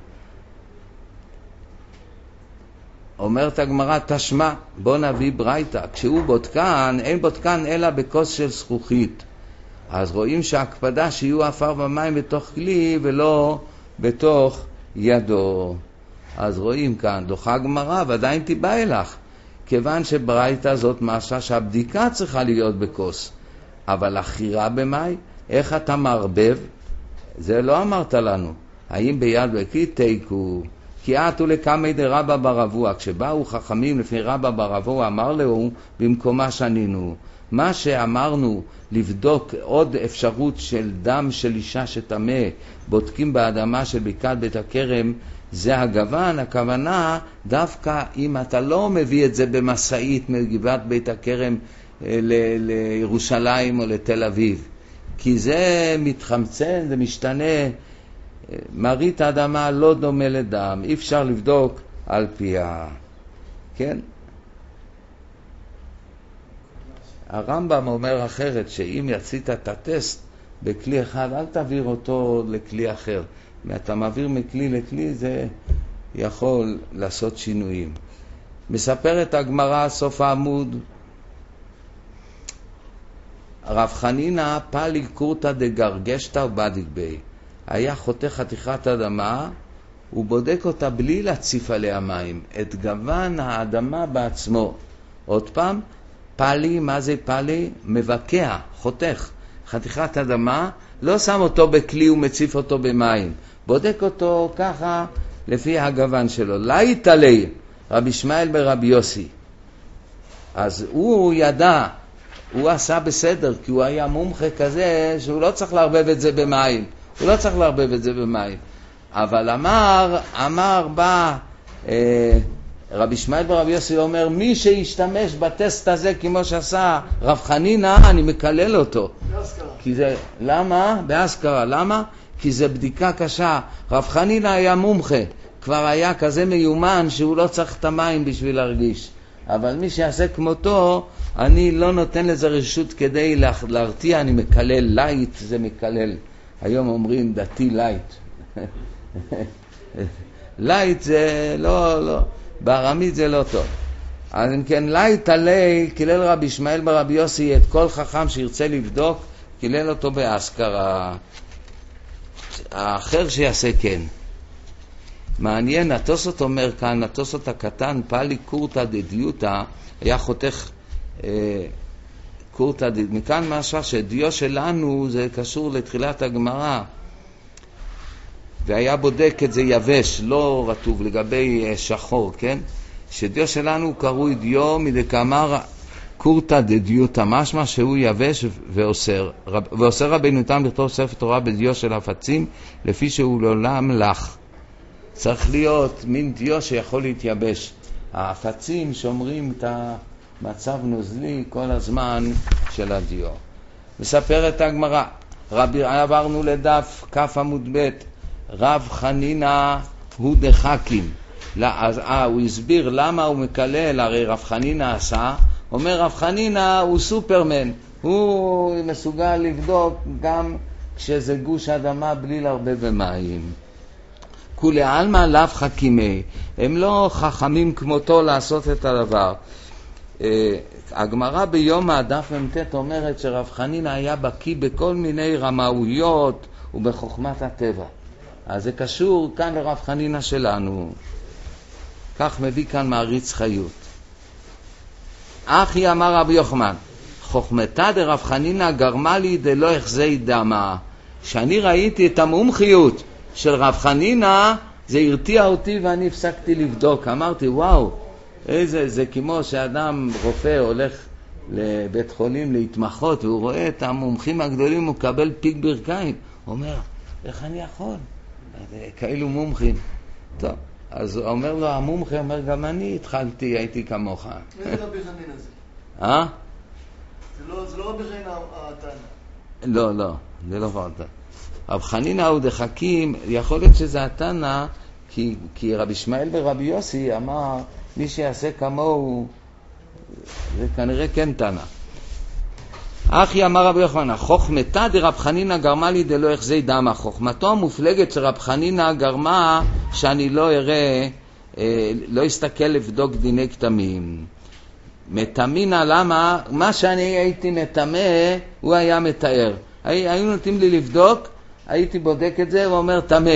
אומרת הגמרא, תשמע, בוא נביא ברייתא. כשהוא בודקן, אין בודקן אלא בכוס של זכוכית. אז רואים שההקפדה שיהיו עפר במים בתוך כלי ולא בתוך ידו. אז רואים כאן, דוחה הגמרא, ועדיין תיבא אלך. כיוון שברייתא זאת משהו שהבדיקה צריכה להיות בכוס. אבל החירה במי, איך אתה מערבב? זה לא אמרת לנו. האם ביד וכי תיקו? כי עתו לקמי דרבא ברבוע. כשבאו חכמים לפני רבא ברבוע, אמר לו, במקומה שנינו. מה שאמרנו לבדוק עוד אפשרות של דם של אישה שטמא, בודקים באדמה של בקעת בית הכרם, זה הגוון. הכוונה דווקא אם אתה לא מביא את זה במסעית מגבעת בית הכרם ל- לירושלים או לתל אביב, כי זה מתחמצן, זה משתנה. מרית האדמה לא דומה לדם, אי אפשר לבדוק על פיה. כן? הרמב"ם אומר אחרת, שאם יצאת את הטסט בכלי אחד, אל תעביר אותו לכלי אחר. ואתה מעביר מכלי לכלי, זה יכול לעשות שינויים. מספרת הגמרא סוף העמוד, רב חנינא פלי קורתא דגרגשתא ובדיק בי. היה חותך חתיכת אדמה, הוא בודק אותה בלי להציף עליה מים, את גוון האדמה בעצמו. עוד פעם, פלי, מה זה פלי? מבקע, חותך חתיכת אדמה, לא שם אותו בכלי ומציף אותו במים, בודק אותו ככה לפי הגוון שלו. לא יתעלי רבי ישמעאל ברבי יוסי, אז הוא ידע, הוא עשה בסדר, כי הוא היה מומחה כזה שהוא לא צריך להרבב את זה במים, הוא לא צריך להרבב את זה במים. אבל אמר, אמר בא אה, רבי ישמעאל ברבי יוסי, אומר, מי שישתמש בטסט הזה כמו שעשה רב חנינא, אני מקלל אותו. באסכרה. כי זה, למה? באסכרה. למה? כי זה בדיקה קשה. רב חנינא היה מומחה, כבר היה כזה מיומן שהוא לא צריך את המים בשביל להרגיש. אבל מי שיעשה כמותו, אני לא נותן לזה רשות כדי להרתיע, אני מקלל. לייט זה מקלל. היום אומרים דתי לייט. לייט זה לא, לא, בארמית זה לא טוב. אז אם כן, לייט עלי, קילל רבי ישמעאל ברבי יוסי את כל חכם שירצה לבדוק, קילל אותו באסכרה. האחר שיעשה כן. מעניין, התוספות אומר כאן, התוספות הקטן, פלי קורתא דדיוטא, היה חותך אה, קורתא דדיוטא. מכאן משהו שדיו שלנו זה קשור לתחילת הגמרא, והיה בודק את זה יבש, לא רטוב, לגבי אה, שחור, כן? שדיו שלנו קרוי דיו מדקאמר קורתא דדיוטא, משמע שהוא יבש ואוסר. רב, ואוסר רבינו תם לכתוב ספר תורה בדיו של הפצים, לפי שהוא לעולם לך. צריך להיות מין דיו שיכול להתייבש. ההפצים שומרים את המצב נוזלי כל הזמן של הדיו. מספרת הגמרא, רבי, עברנו לדף כף עמוד ב', רב חנינא הוא דחכים. אז אה, הוא הסביר למה הוא מקלל, הרי רב חנינא עשה, אומר רב חנינא הוא סופרמן, הוא מסוגל לבדוק גם כשזה גוש אדמה בלי להרבה במים. כולי עלמא לאו חכימי, הם לא חכמים כמותו לעשות את הדבר. הגמרא ביום הדף ממתת אומרת שרב חנינא היה בקיא בכל מיני רמאויות ובחוכמת הטבע. אז זה קשור כאן לרב חנינא שלנו. כך מביא כאן מעריץ חיות. אחי אמר רבי יוחנן, חוכמתה דרב חנינא גרמה לי דלא החזי דמה. שאני ראיתי את המומחיות של רב חנינא, זה הרתיע אותי ואני הפסקתי לבדוק. אמרתי, וואו, איזה, זה כמו שאדם רופא הולך לבית חולים להתמחות, והוא רואה את המומחים הגדולים, הוא מקבל פיק ברכיים. הוא אומר, איך אני יכול? כאלו מומחים. טוב, אז אומר לו המומחה, אומר, גם אני התחלתי, הייתי כמוך. איזה רבי חנינא זה? אה? זה לא, זה לא רבי חנינא התנא. לא, לא, זה לא רבי. רב חנינא הוא דחכים, יכול להיות שזה התנא, כי, כי רבי ישמעאל ברבי יוסי אמר, מי שיעשה כמוהו, זה כנראה כן תנא. אחי אמר רבי יוחנן, חוכמתה דרב חנינא גרמה לי דלא יחזי דמה. חוכמתו המופלגת של רב חנינא גרמה שאני לא אראה, אה, לא אסתכל לבדוק דיני כתמים. מתאמינה, למה? מה שאני הייתי מתאמה, הוא היה מתאר. היו נותנים לי לבדוק, הייתי בודק את זה, הוא אומר תמה.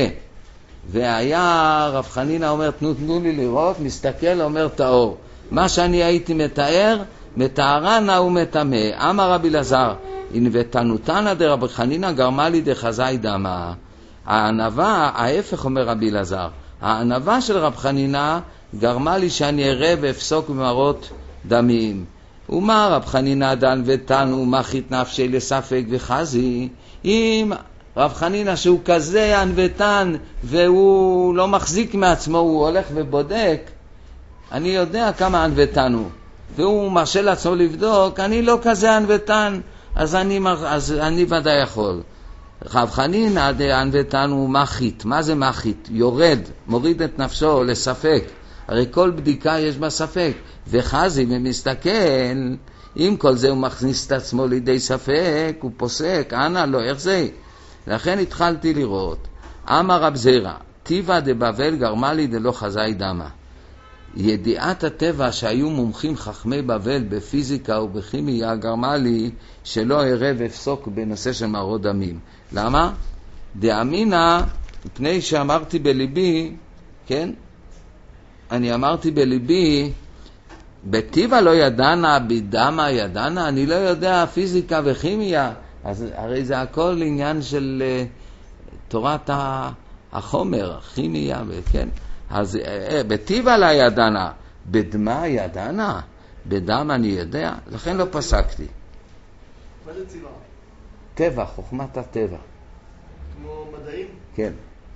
והיה רב חנינא אומר, תנו, תנו לי לראות, מסתכל, אומר טהור. מה שאני הייתי מתאר, מתארנה ומתאמה. אמר רבי אלעזר, אין ותנותנה דרב חנינא גרמה לי דחזאי דמה. הענווה, ההפך אומר רבי אלעזר, הענווה של רב חנינא גרמה לי שאני אראה ואפסוק במרות דמים. ומה רב חנינא דן ותנו מחית נפשי לספק וחזי? אם רב חנינא שהוא כזה ענוותן והוא לא מחזיק מעצמו, הוא הולך ובודק, אני יודע כמה ענוותן הוא, והוא מרשה לעצמו לבדוק, אני לא כזה ענוותן, אז אני, אז אני ודאי יכול. רב חנינא ענוותן הוא מחית. מה זה מחית? יורד, מוריד את נפשו לספק. הרי כל בדיקה יש בה ספק. וחזי ומסתכל, עם כל זה הוא מכניס את עצמו לידי ספק, הוא פוסק, אנא לא, איך זה? לכן התחלתי לראות. אמר רב זירא, טיבא דבבל גרמה לי דלא חזאי דמה. ידיעת הטבע שהיו מומחים חכמי בבל בפיזיקה ובכימיה גרמה לי שלא אראה ואפסוק בנושא של מרות דמים. למה? דאמינה, מפני שאמרתי בליבי, כן? אני אמרתי בליבי, בטיבא לא ידענה, בדמה ידענה, אני לא יודע פיזיקה וכימיה. אז הרי זה הכל עניין של uh, תורת החומר, כימיה, כן? אז אה, בטיבא לא ידענה, בדמה ידענה, בדם אני יודע, לכן לא פסקתי. מה זה צבע? טבע, חוכמת הטבע. כמו מדעים? כן.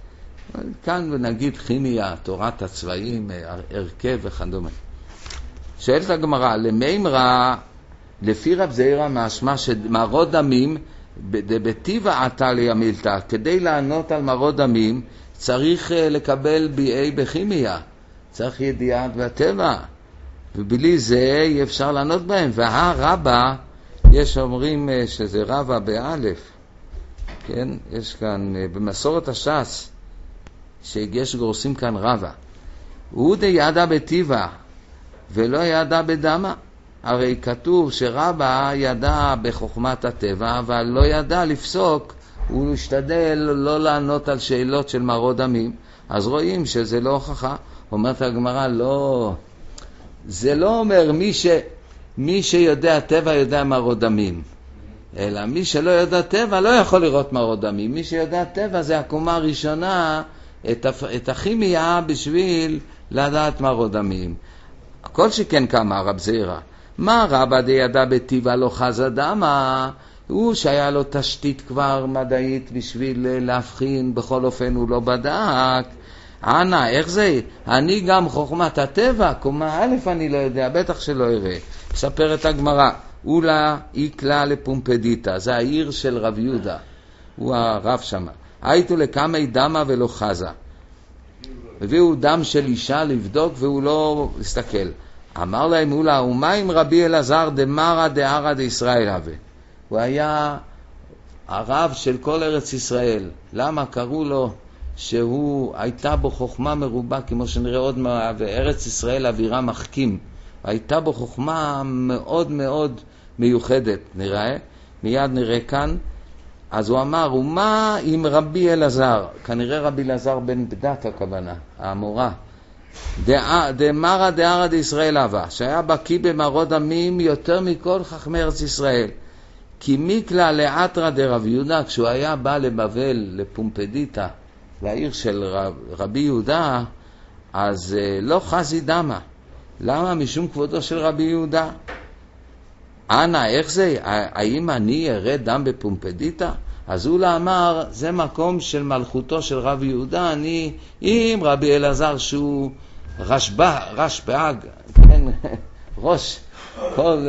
כאן נגיד כימיה, תורת הצבעים, הרכב וכדומה. שואלת הגמרא, למימרא, לפי רב זירא משמע שמרות דמים, בטיבא עתה לימילתא, כדי לענות על מרות דמים, צריך לקבל בי-איי בכימיה, צריך ידיעת בטבע, ובלי זה אי אפשר לענות בהם. והרבא, יש אומרים שזה רבא באלף, כן? יש כאן במסורת הש"ס, שיש גורסים כאן רבא, הוא די ידע בטבע, ולא ידע בדמה. הרי כתוב שרבא ידע בחוכמת הטבע, אבל לא ידע לפסוק, הוא השתדל לא לענות על שאלות של מרות דמים. אז רואים שזה לא הוכחה. אומרת הגמרא, לא, זה לא אומר מי, ש, מי שיודע טבע יודע מרות דמים, אלא מי שלא יודע טבע לא יכול לראות מרות דמים. מי שיודע טבע זה הקומה הראשונה, את, את הכימיה בשביל לדעת מרות דמים. כל שכן כמה רב זירא, מה רבא דידע בטבע לא חזה דמה, הוא שהיה לו תשתית כבר מדעית בשביל להבחין, בכל אופן הוא לא בדק. אנא, איך זה? אני גם חוכמת הטבע, קומה א' אני לא יודע, בטח שלא אראה. מספרת הגמרא, אולה איקלה לפומפדיטה, זה העיר של רב יהודה, הוא הרב שמה. הייתו לקמי דמה ולא חזה. הביאו דם של אישה לבדוק והוא לא הסתכל. אמר להם אולה, ומה עם רבי אלעזר דמרא דערא דישראל הווה? הוא היה הרב של כל ארץ ישראל. למה? קראו לו שהוא הייתה בו חוכמה מרובה, כמו שנראה עוד מה, וארץ ישראל אווירה מחכים. הייתה בו חוכמה מאוד מאוד מיוחדת, נראה, מיד נראה כאן. אז הוא אמר, ומה עם רבי אלעזר? כנראה רבי אלעזר בן בדת הכוונה, האמורה. דמרא דערא דישראל הווה, שהיה בקיא במרות דמים יותר מכל חכמי ארץ ישראל. כי מקלא לעתרא דרב יהודה, כשהוא היה בא לבבל, לפומפדיטה, לעיר של רב, רבי יהודה, אז לא חזי דמה. למה? משום כבודו של רבי יהודה. אנא, איך זה? האם אני אראה דם בפומפדיטה? אז הוא לה אמר, זה מקום של מלכותו של רבי יהודה, אני, עם רבי אלעזר שהוא רשב"ג, רשב"ג, כן, ראש כל,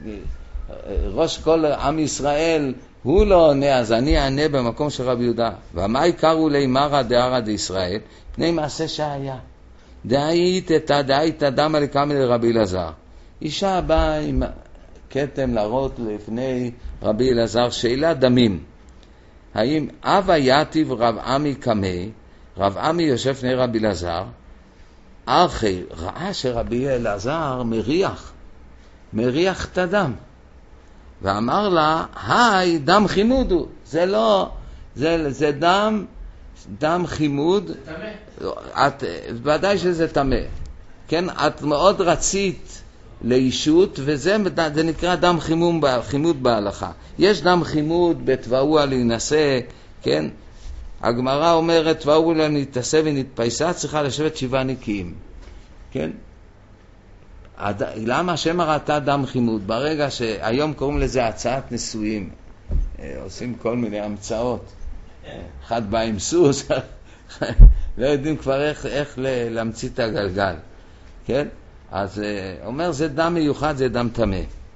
ראש כל עם ישראל, הוא לא עונה, אז אני אענה במקום של רבי יהודה. ומה יקראו לי מרא דערא דישראל? פני מעשה שהיה. דאית את דאית דמה לקמא לרבי אלעזר. אישה באה עם כתם להראות לפני רבי אלעזר, שאלה דמים. האם אבא יתיב רב עמי קמי, רב עמי יושב פני רבי אלעזר, ארכי ראה שרבי אלעזר מריח, מריח את הדם. ואמר לה, היי, דם חימודו. זה לא, זה, זה דם, דם חימוד. זה תמה. את, ודאי שזה תמה. כן, את מאוד רצית לאישות, וזה זה נקרא דם חימוד, חימוד בהלכה. יש דם חימוד בתבעו להינשא, כן? הגמרא אומרת, תבעו להינשא ונתפייסה, צריכה לשבת שבעה נקיים. כן? הד... למה השם ראתה דם חימוד? ברגע שהיום קוראים לזה הצעת נישואים, עושים כל מיני המצאות. אחד בא עם סוס, לא יודעים כבר איך, איך להמציא את הגלגל. כן? אז אומר, זה דם מיוחד, זה דם תמה.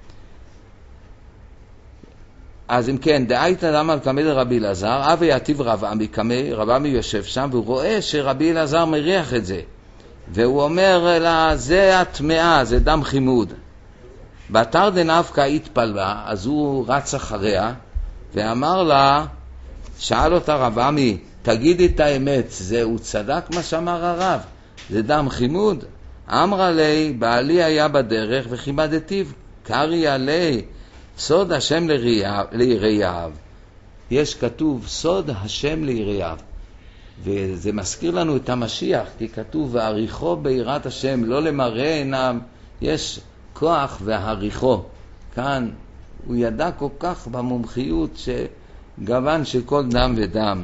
אז אם כן, דאית דם על קמי לרבי אלעזר, אבי יתיב רב עמי קמי, רב עמי יושב שם, והוא רואה שרבי אלעזר מריח את זה. והוא אומר לה, זה התמאה, זה דם חימוד. בתר דנפקה התפלבה, אז הוא רץ אחריה, ואמר לה, שאל אותה רב עמי, תגידי את האמת, זה הוא צדק מה שאמר הרב, זה דם חימוד? אמרה לי, בעלי היה בדרך וכיבדתיו, קרי עלי, סוד השם ליראיו. יש כתוב, סוד השם ליראיו. וזה מזכיר לנו את המשיח, כי כתוב, והעריכו ביראת השם, לא למראה עיניו, יש כוח והעריכו. כאן הוא ידע כל כך במומחיות שגוון של כל דם ודם.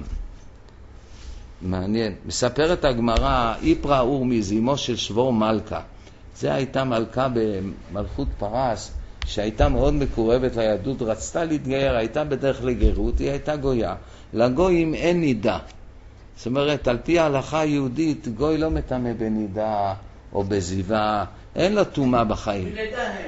מעניין. מספרת הגמרא, איפרא אורמיז, אמו של שבור מלכה. זה הייתה מלכה במלכות פרס, שהייתה מאוד מקורבת ליהדות, רצתה להתגייר, הייתה בדרך לגרות, היא הייתה גויה. לגויים אין נידה. זאת אומרת, על פי ההלכה היהודית, גוי לא מטמא בנידה או בזיווה, אין לו טומאה בחיים. בנידה הם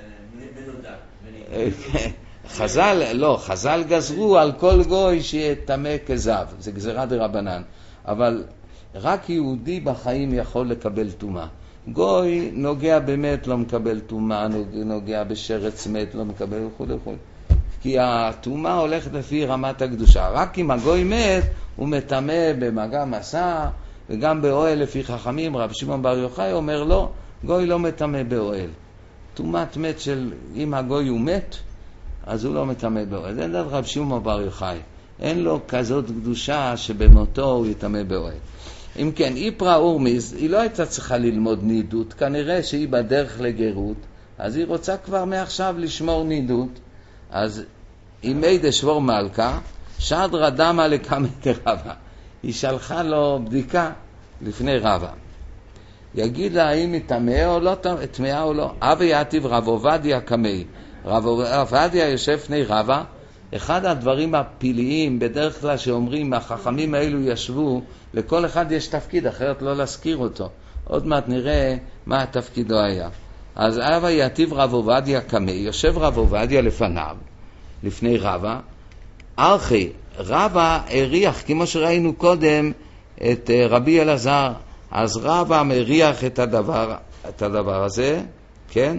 בנודה. חז"ל, לא, חז"ל גזרו על כל גוי שיטמא כזב, זה גזירה דרבנן. אבל רק יהודי בחיים יכול לקבל טומאה. גוי נוגע באמת לא מקבל טומאה, נוגע בשרץ מת לא מקבל וכו' וכו'. כי הטומאה הולכת לפי רמת הקדושה. רק אם הגוי מת, הוא מטמא במגע מסע, וגם באוהל לפי חכמים, רב שמעון בר יוחאי אומר לא, גוי לא מטמא באוהל. טומאת מת של, אם הגוי הוא מת, אז הוא לא מטמא באוהל. זה דעת רב שמעון בר יוחאי. אין לו כזאת קדושה שבמותו הוא יטמא באוהל. אם כן, איפרא אורמיז, היא לא הייתה צריכה ללמוד נידות, כנראה שהיא בדרך לגרות, אז היא רוצה כבר מעכשיו לשמור נידות. אז אימי דשבור מלכה, שדרא דמא לקמא דרבא. היא שלחה לו בדיקה לפני רבא. יגיד לה האם היא טמאה או לא טמאה או לא. אבי יתיב רב עובדיה קמי. רב עובדיה יושב לפני רבא. אחד הדברים הפלאיים בדרך כלל שאומרים, החכמים האלו ישבו, לכל אחד יש תפקיד, אחרת לא להזכיר אותו. עוד מעט נראה מה התפקידו היה. אז אבי יתיב רב עובדיה קמי, יושב רב עובדיה לפניו, לפני רבא. ארכי, רבא הריח, כמו שראינו קודם, את רבי אלעזר. אז רבא מריח את הדבר, את הדבר הזה, כן?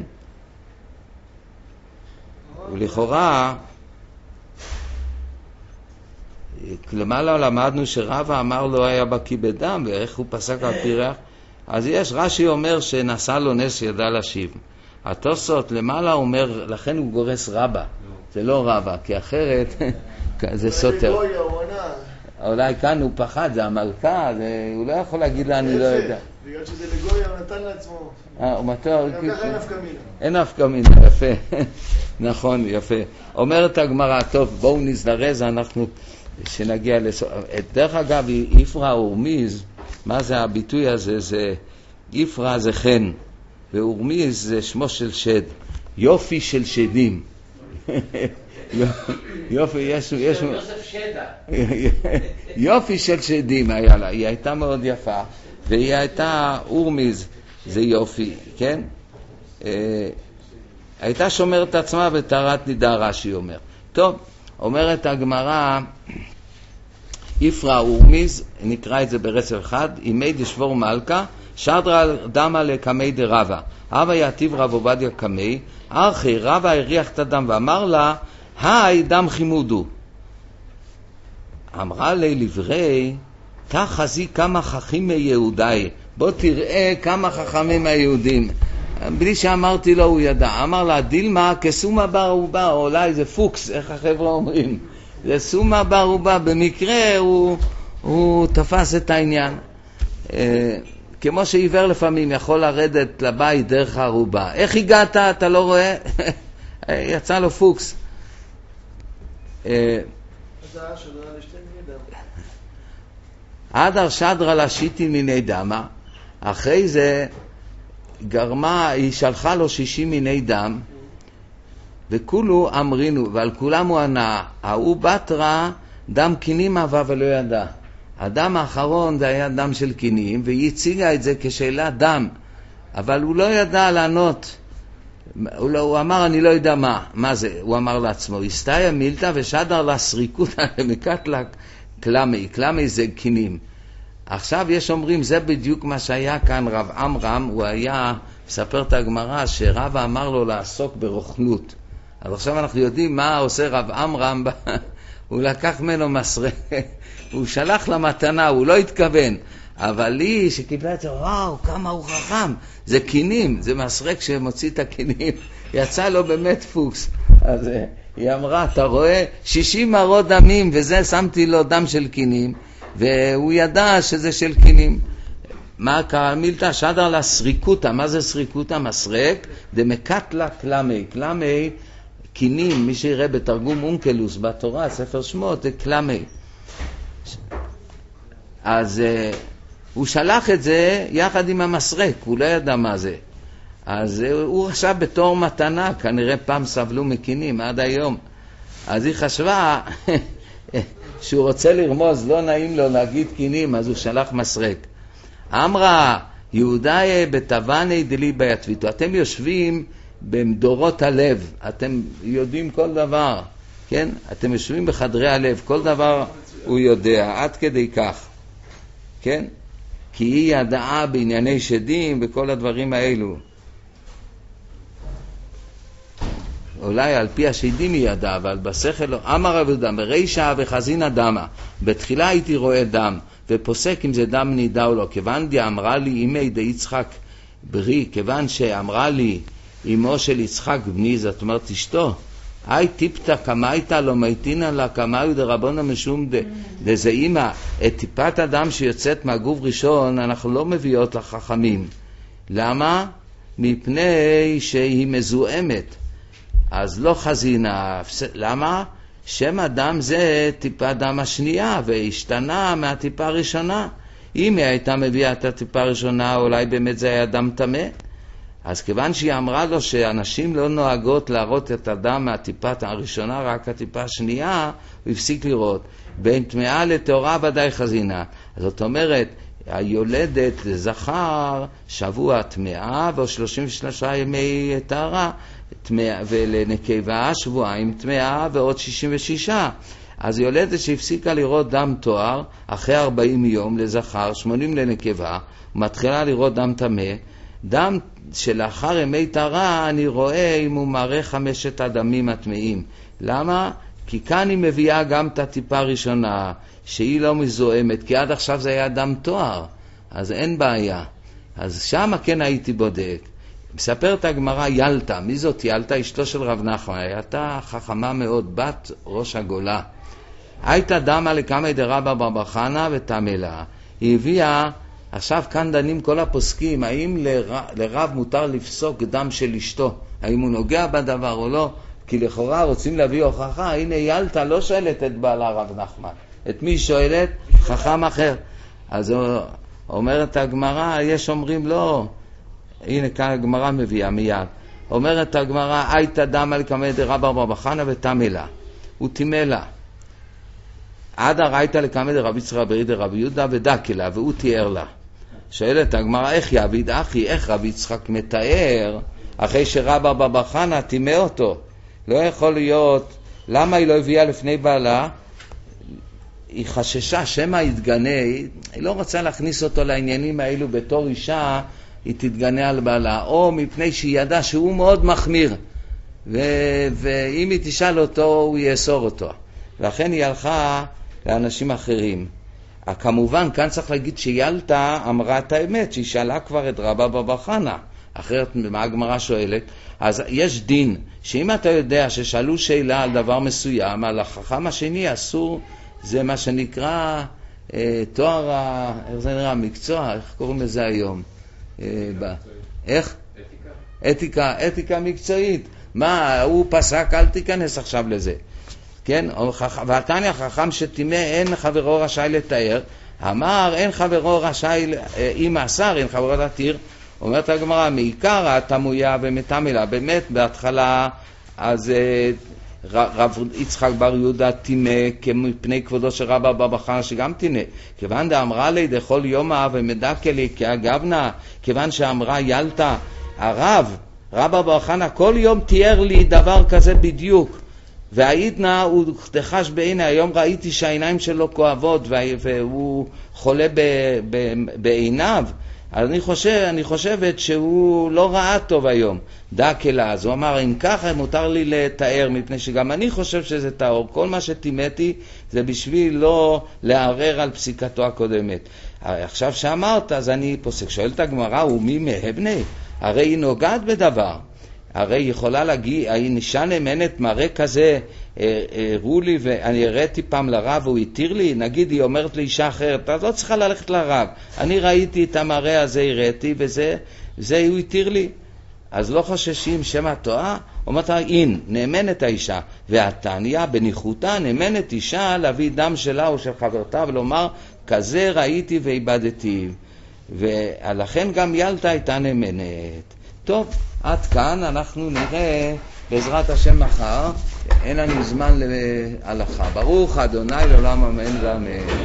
ולכאורה, למעלה למדנו שרבא אמר לו היה בקי בדם, ואיך הוא פסק על פי ריח. אז יש, רש"י אומר שנעשה לו נס ידע להשיב. התוספות למעלה אומר, לכן הוא גורס רבא. זה לא רבא, כי אחרת זה סותר. אולי כאן הוא פחד, זה המלכה, זה, הוא לא יכול להגיד לה, אני לא יודע. בגלל שזה לגויה, הוא נתן לעצמו. אה, הוא מתואר. גם ככה אין נפקא מינה. אין נפקא מינה, יפה. נכון, יפה. אומרת הגמרא, טוב, בואו נזדרז, אנחנו, שנגיע לסוף. דרך אגב, איפרא אורמיז, מה זה הביטוי הזה? זה, איפרא זה חן, ואורמיז זה שמו של שד. יופי של שדים. יופי, יש... יש יוסף שדה. יופי של שדים היה לה, היא הייתה מאוד יפה, והיא הייתה אורמיז, זה יופי, כן? הייתה שומרת עצמה בתרת נידה, רש"י אומר. טוב, אומרת הגמרא, איפרא אורמיז, נקרא את זה ברצף אחד, אימי דשבור מלכה, שדרא דמא לקמי דרבא. אבא יתיב רב עובדיה קמי, ארכי רבא הריח את הדם ואמר לה, היי דם חימודו. אמרה לי לברי, תחזי כמה חכימי יהודי. בוא תראה כמה חכמים היהודים. בלי שאמרתי לו הוא ידע. אמר לה, דילמה כסומה בר עובה, אולי זה פוקס, איך החבר'ה אומרים. זה סומה בר עובה, במקרה הוא, הוא תפס את העניין. אה, כמו שעיוור לפעמים יכול לרדת לבית דרך הערובה. איך הגעת? אתה לא רואה? יצא לו פוקס. עדר שדרה לשיטי מיני דמה. אחרי זה גרמה, היא שלחה לו שישים מיני דם, וכולו אמרינו, ועל כולם הוא ענה, ההוא בתרה דם קינים אהבה ולא ידע. הדם האחרון זה היה דם של קינים, והיא הציגה את זה כשאלה דם, אבל הוא לא ידע לענות. הוא, לא, הוא אמר, אני לא יודע מה, מה זה, הוא אמר לעצמו, הסתיה מילתא ושדר לה סריקותא למקת לה קלמי, קלמי זה קינים. עכשיו יש אומרים, זה בדיוק מה שהיה כאן רב עמרם, הוא היה, מספר את הגמרא, שרב אמר לו לעסוק ברוכלות. אז עכשיו אנחנו יודעים מה עושה רב עמרם, הוא לקח ממנו מסרק, הוא שלח לה מתנה, הוא לא התכוון, אבל היא שקיבלה את זה, וואו, כמה הוא חכם, זה קינים, זה מסרק שמוציא את הקינים, יצא לו באמת פוקס. אז היא אמרה, אתה רואה, שישים מרות דמים, וזה שמתי לו דם של קינים, והוא ידע שזה של קינים. מה קרה? מילתא שדר לה סריקותא. מה זה סריקותא? מסרק דמקת לה קלמי. קלמי, קינים, מי שיראה בתרגום אונקלוס בתורה, ספר שמות, זה קלמי. אז uh, הוא שלח את זה יחד עם המסרק, הוא לא ידע מה זה. אז uh, הוא חשב בתור מתנה, כנראה פעם סבלו מקינים עד היום. אז היא חשבה שהוא רוצה לרמוז, לא נעים לו להגיד קינים, אז הוא שלח מסרק. אמרה, יהודאי בתבני דלי ביתביתו. אתם יושבים במדורות הלב, אתם יודעים כל דבר, כן? אתם יושבים בחדרי הלב, כל דבר הוא יודע, עד כדי כך, כן? כי היא ידעה בענייני שדים וכל הדברים האלו. אולי על פי השדים היא ידעה, אבל בשכל לא. אמר רב יהודה, ברישא וחזינא דמא. בתחילה הייתי רואה דם, ופוסק אם זה דם נידה או לא. כיוון די אמרה לי אמי די יצחק ברי, כיוון שאמרה לי אמו של יצחק בני, זאת אומרת אשתו, אי טיפתא כמייתא לא מייתינא לה כמיו דרבנן משום דזה אימא. את טיפת הדם שיוצאת מהגוף ראשון אנחנו לא מביאות לחכמים. למה? מפני שהיא מזוהמת. אז לא חזינה. למה? שם הדם זה טיפה דם השנייה, והשתנה מהטיפה הראשונה. אם היא הייתה מביאה את הטיפה הראשונה, אולי באמת זה היה דם טמא. אז כיוון שהיא אמרה לו שאנשים לא נוהגות להראות את הדם מהטיפה הראשונה, רק הטיפה השנייה, הוא הפסיק לראות. בין טמאה לטהורה ודאי חזינה. זאת אומרת, היולדת לזכר שבוע טמאה ועוד שלושים ושלושה ימי טהרה, ולנקבה שבועיים טמאה ועוד שישים ושישה. אז יולדת שהפסיקה לראות דם תואר אחרי ארבעים יום לזכר, שמונים לנקבה, ומתחילה לראות דם טמא. דם שלאחר ימי טהרה אני רואה אם הוא מראה חמשת הדמים הטמאים. למה? כי כאן היא מביאה גם את הטיפה הראשונה שהיא לא מזוהמת, כי עד עכשיו זה היה דם תואר, אז אין בעיה. אז שם כן הייתי בודק. מספרת הגמרא ילתה. מי זאת ילתה? אשתו של רב נחמן. הייתה חכמה מאוד, בת ראש הגולה. הייתה דמה לקמא דרבא בר חנא ותמלה. היא הביאה, עכשיו כאן דנים כל הפוסקים, האם לרב, לרב מותר לפסוק דם של אשתו? האם הוא נוגע בדבר או לא? כי לכאורה רוצים להביא הוכחה. הנה ילתה לא שואלת את בעלה רב נחמן. את מי שואלת? חכם אחר. אז אומרת הגמרא, יש אומרים לא. הנה כאן הגמרא מביאה מיד. אומרת הגמרא, הייתה דמה לקמא דרבא בר חנא ותמלה. הוא תימלה. עדה ראיתה לקמא דרבי יצחק ברי דרבי יהודה ודקלה, והוא תיאר לה. שואלת הגמרא, איך יעביד אחי, איך רבי יצחק מתאר אחרי שרבא בר חנא תימא אותו? לא יכול להיות. למה היא לא הביאה לפני בעלה? היא חששה שמא יתגנה, היא לא רוצה להכניס אותו לעניינים האלו בתור אישה, היא תתגנה על בעלה, או מפני שהיא ידעה שהוא מאוד מחמיר. ו- ואם היא תשאל אותו הוא יאסור אותו. ולכן היא הלכה לאנשים אחרים. כמובן כאן צריך להגיד שילתה אמרה את האמת, שהיא שאלה כבר את רבא בבא חנא, אחרת מה הגמרא שואלת? אז יש דין שאם אתה יודע ששאלו שאלה על דבר מסוים, על החכם השני אסור, זה מה שנקרא אה, תואר, ה... איך זה נראה? מקצוע, איך קוראים לזה היום? אה, ב... איך? אתיקה. אתיקה, אתיקה מקצועית. מה, הוא פסק, אל תיכנס עכשיו לזה. כן? והתניא חכם שתימה אין חברו רשאי לתאר, אמר אין חברו רשאי, אם אסר אין חברו להתיר. אומרת הגמרא, מעיקר התמויה ומתמילה. באמת בהתחלה אז רב יצחק בר יהודה תינה כמפני כבודו של רבא בבא חנא שגם תינה, כיוון דאמרה לי דכל יומא ומדקה לי כאגבנה, כיוון שאמרה ילתה הרב רבא בבא חנא כל יום תיאר לי דבר כזה בדיוק, והעידנא הוא דחש בעיני, היום ראיתי שהעיניים שלו כואבות והוא חולה ב, ב, בעיניו, אז אני, חושב, אני חושבת שהוא לא ראה טוב היום. דקלה, אז הוא אמר, אם ככה מותר לי לתאר, מפני שגם אני חושב שזה טהור. כל מה שתימתי זה בשביל לא לערער על פסיקתו הקודמת. עכשיו שאמרת, אז אני פוסק. שואלת הגמרא, ומי מהבני? הרי היא נוגעת בדבר. הרי היא יכולה להגיד, היא נשאל נאמנת מראה כזה, הראו לי ואני הראיתי פעם לרב והוא התיר לי, נגיד היא אומרת לאישה אחרת, אז לא צריכה ללכת לרב, אני ראיתי את המראה הזה, הראיתי וזה, זה הוא התיר לי. אז לא חוששים שמא טועה? אומרת, אין, נאמנת האישה, והתניא בניחותה נאמנת אישה להביא דם שלה או של חברתה ולומר, כזה ראיתי ואיבדתי, ולכן גם ילתה הייתה נאמנת. טוב, עד כאן אנחנו נראה בעזרת השם מחר, אין לנו זמן להלכה. ברוך אדוני לעולם אמן ואמן.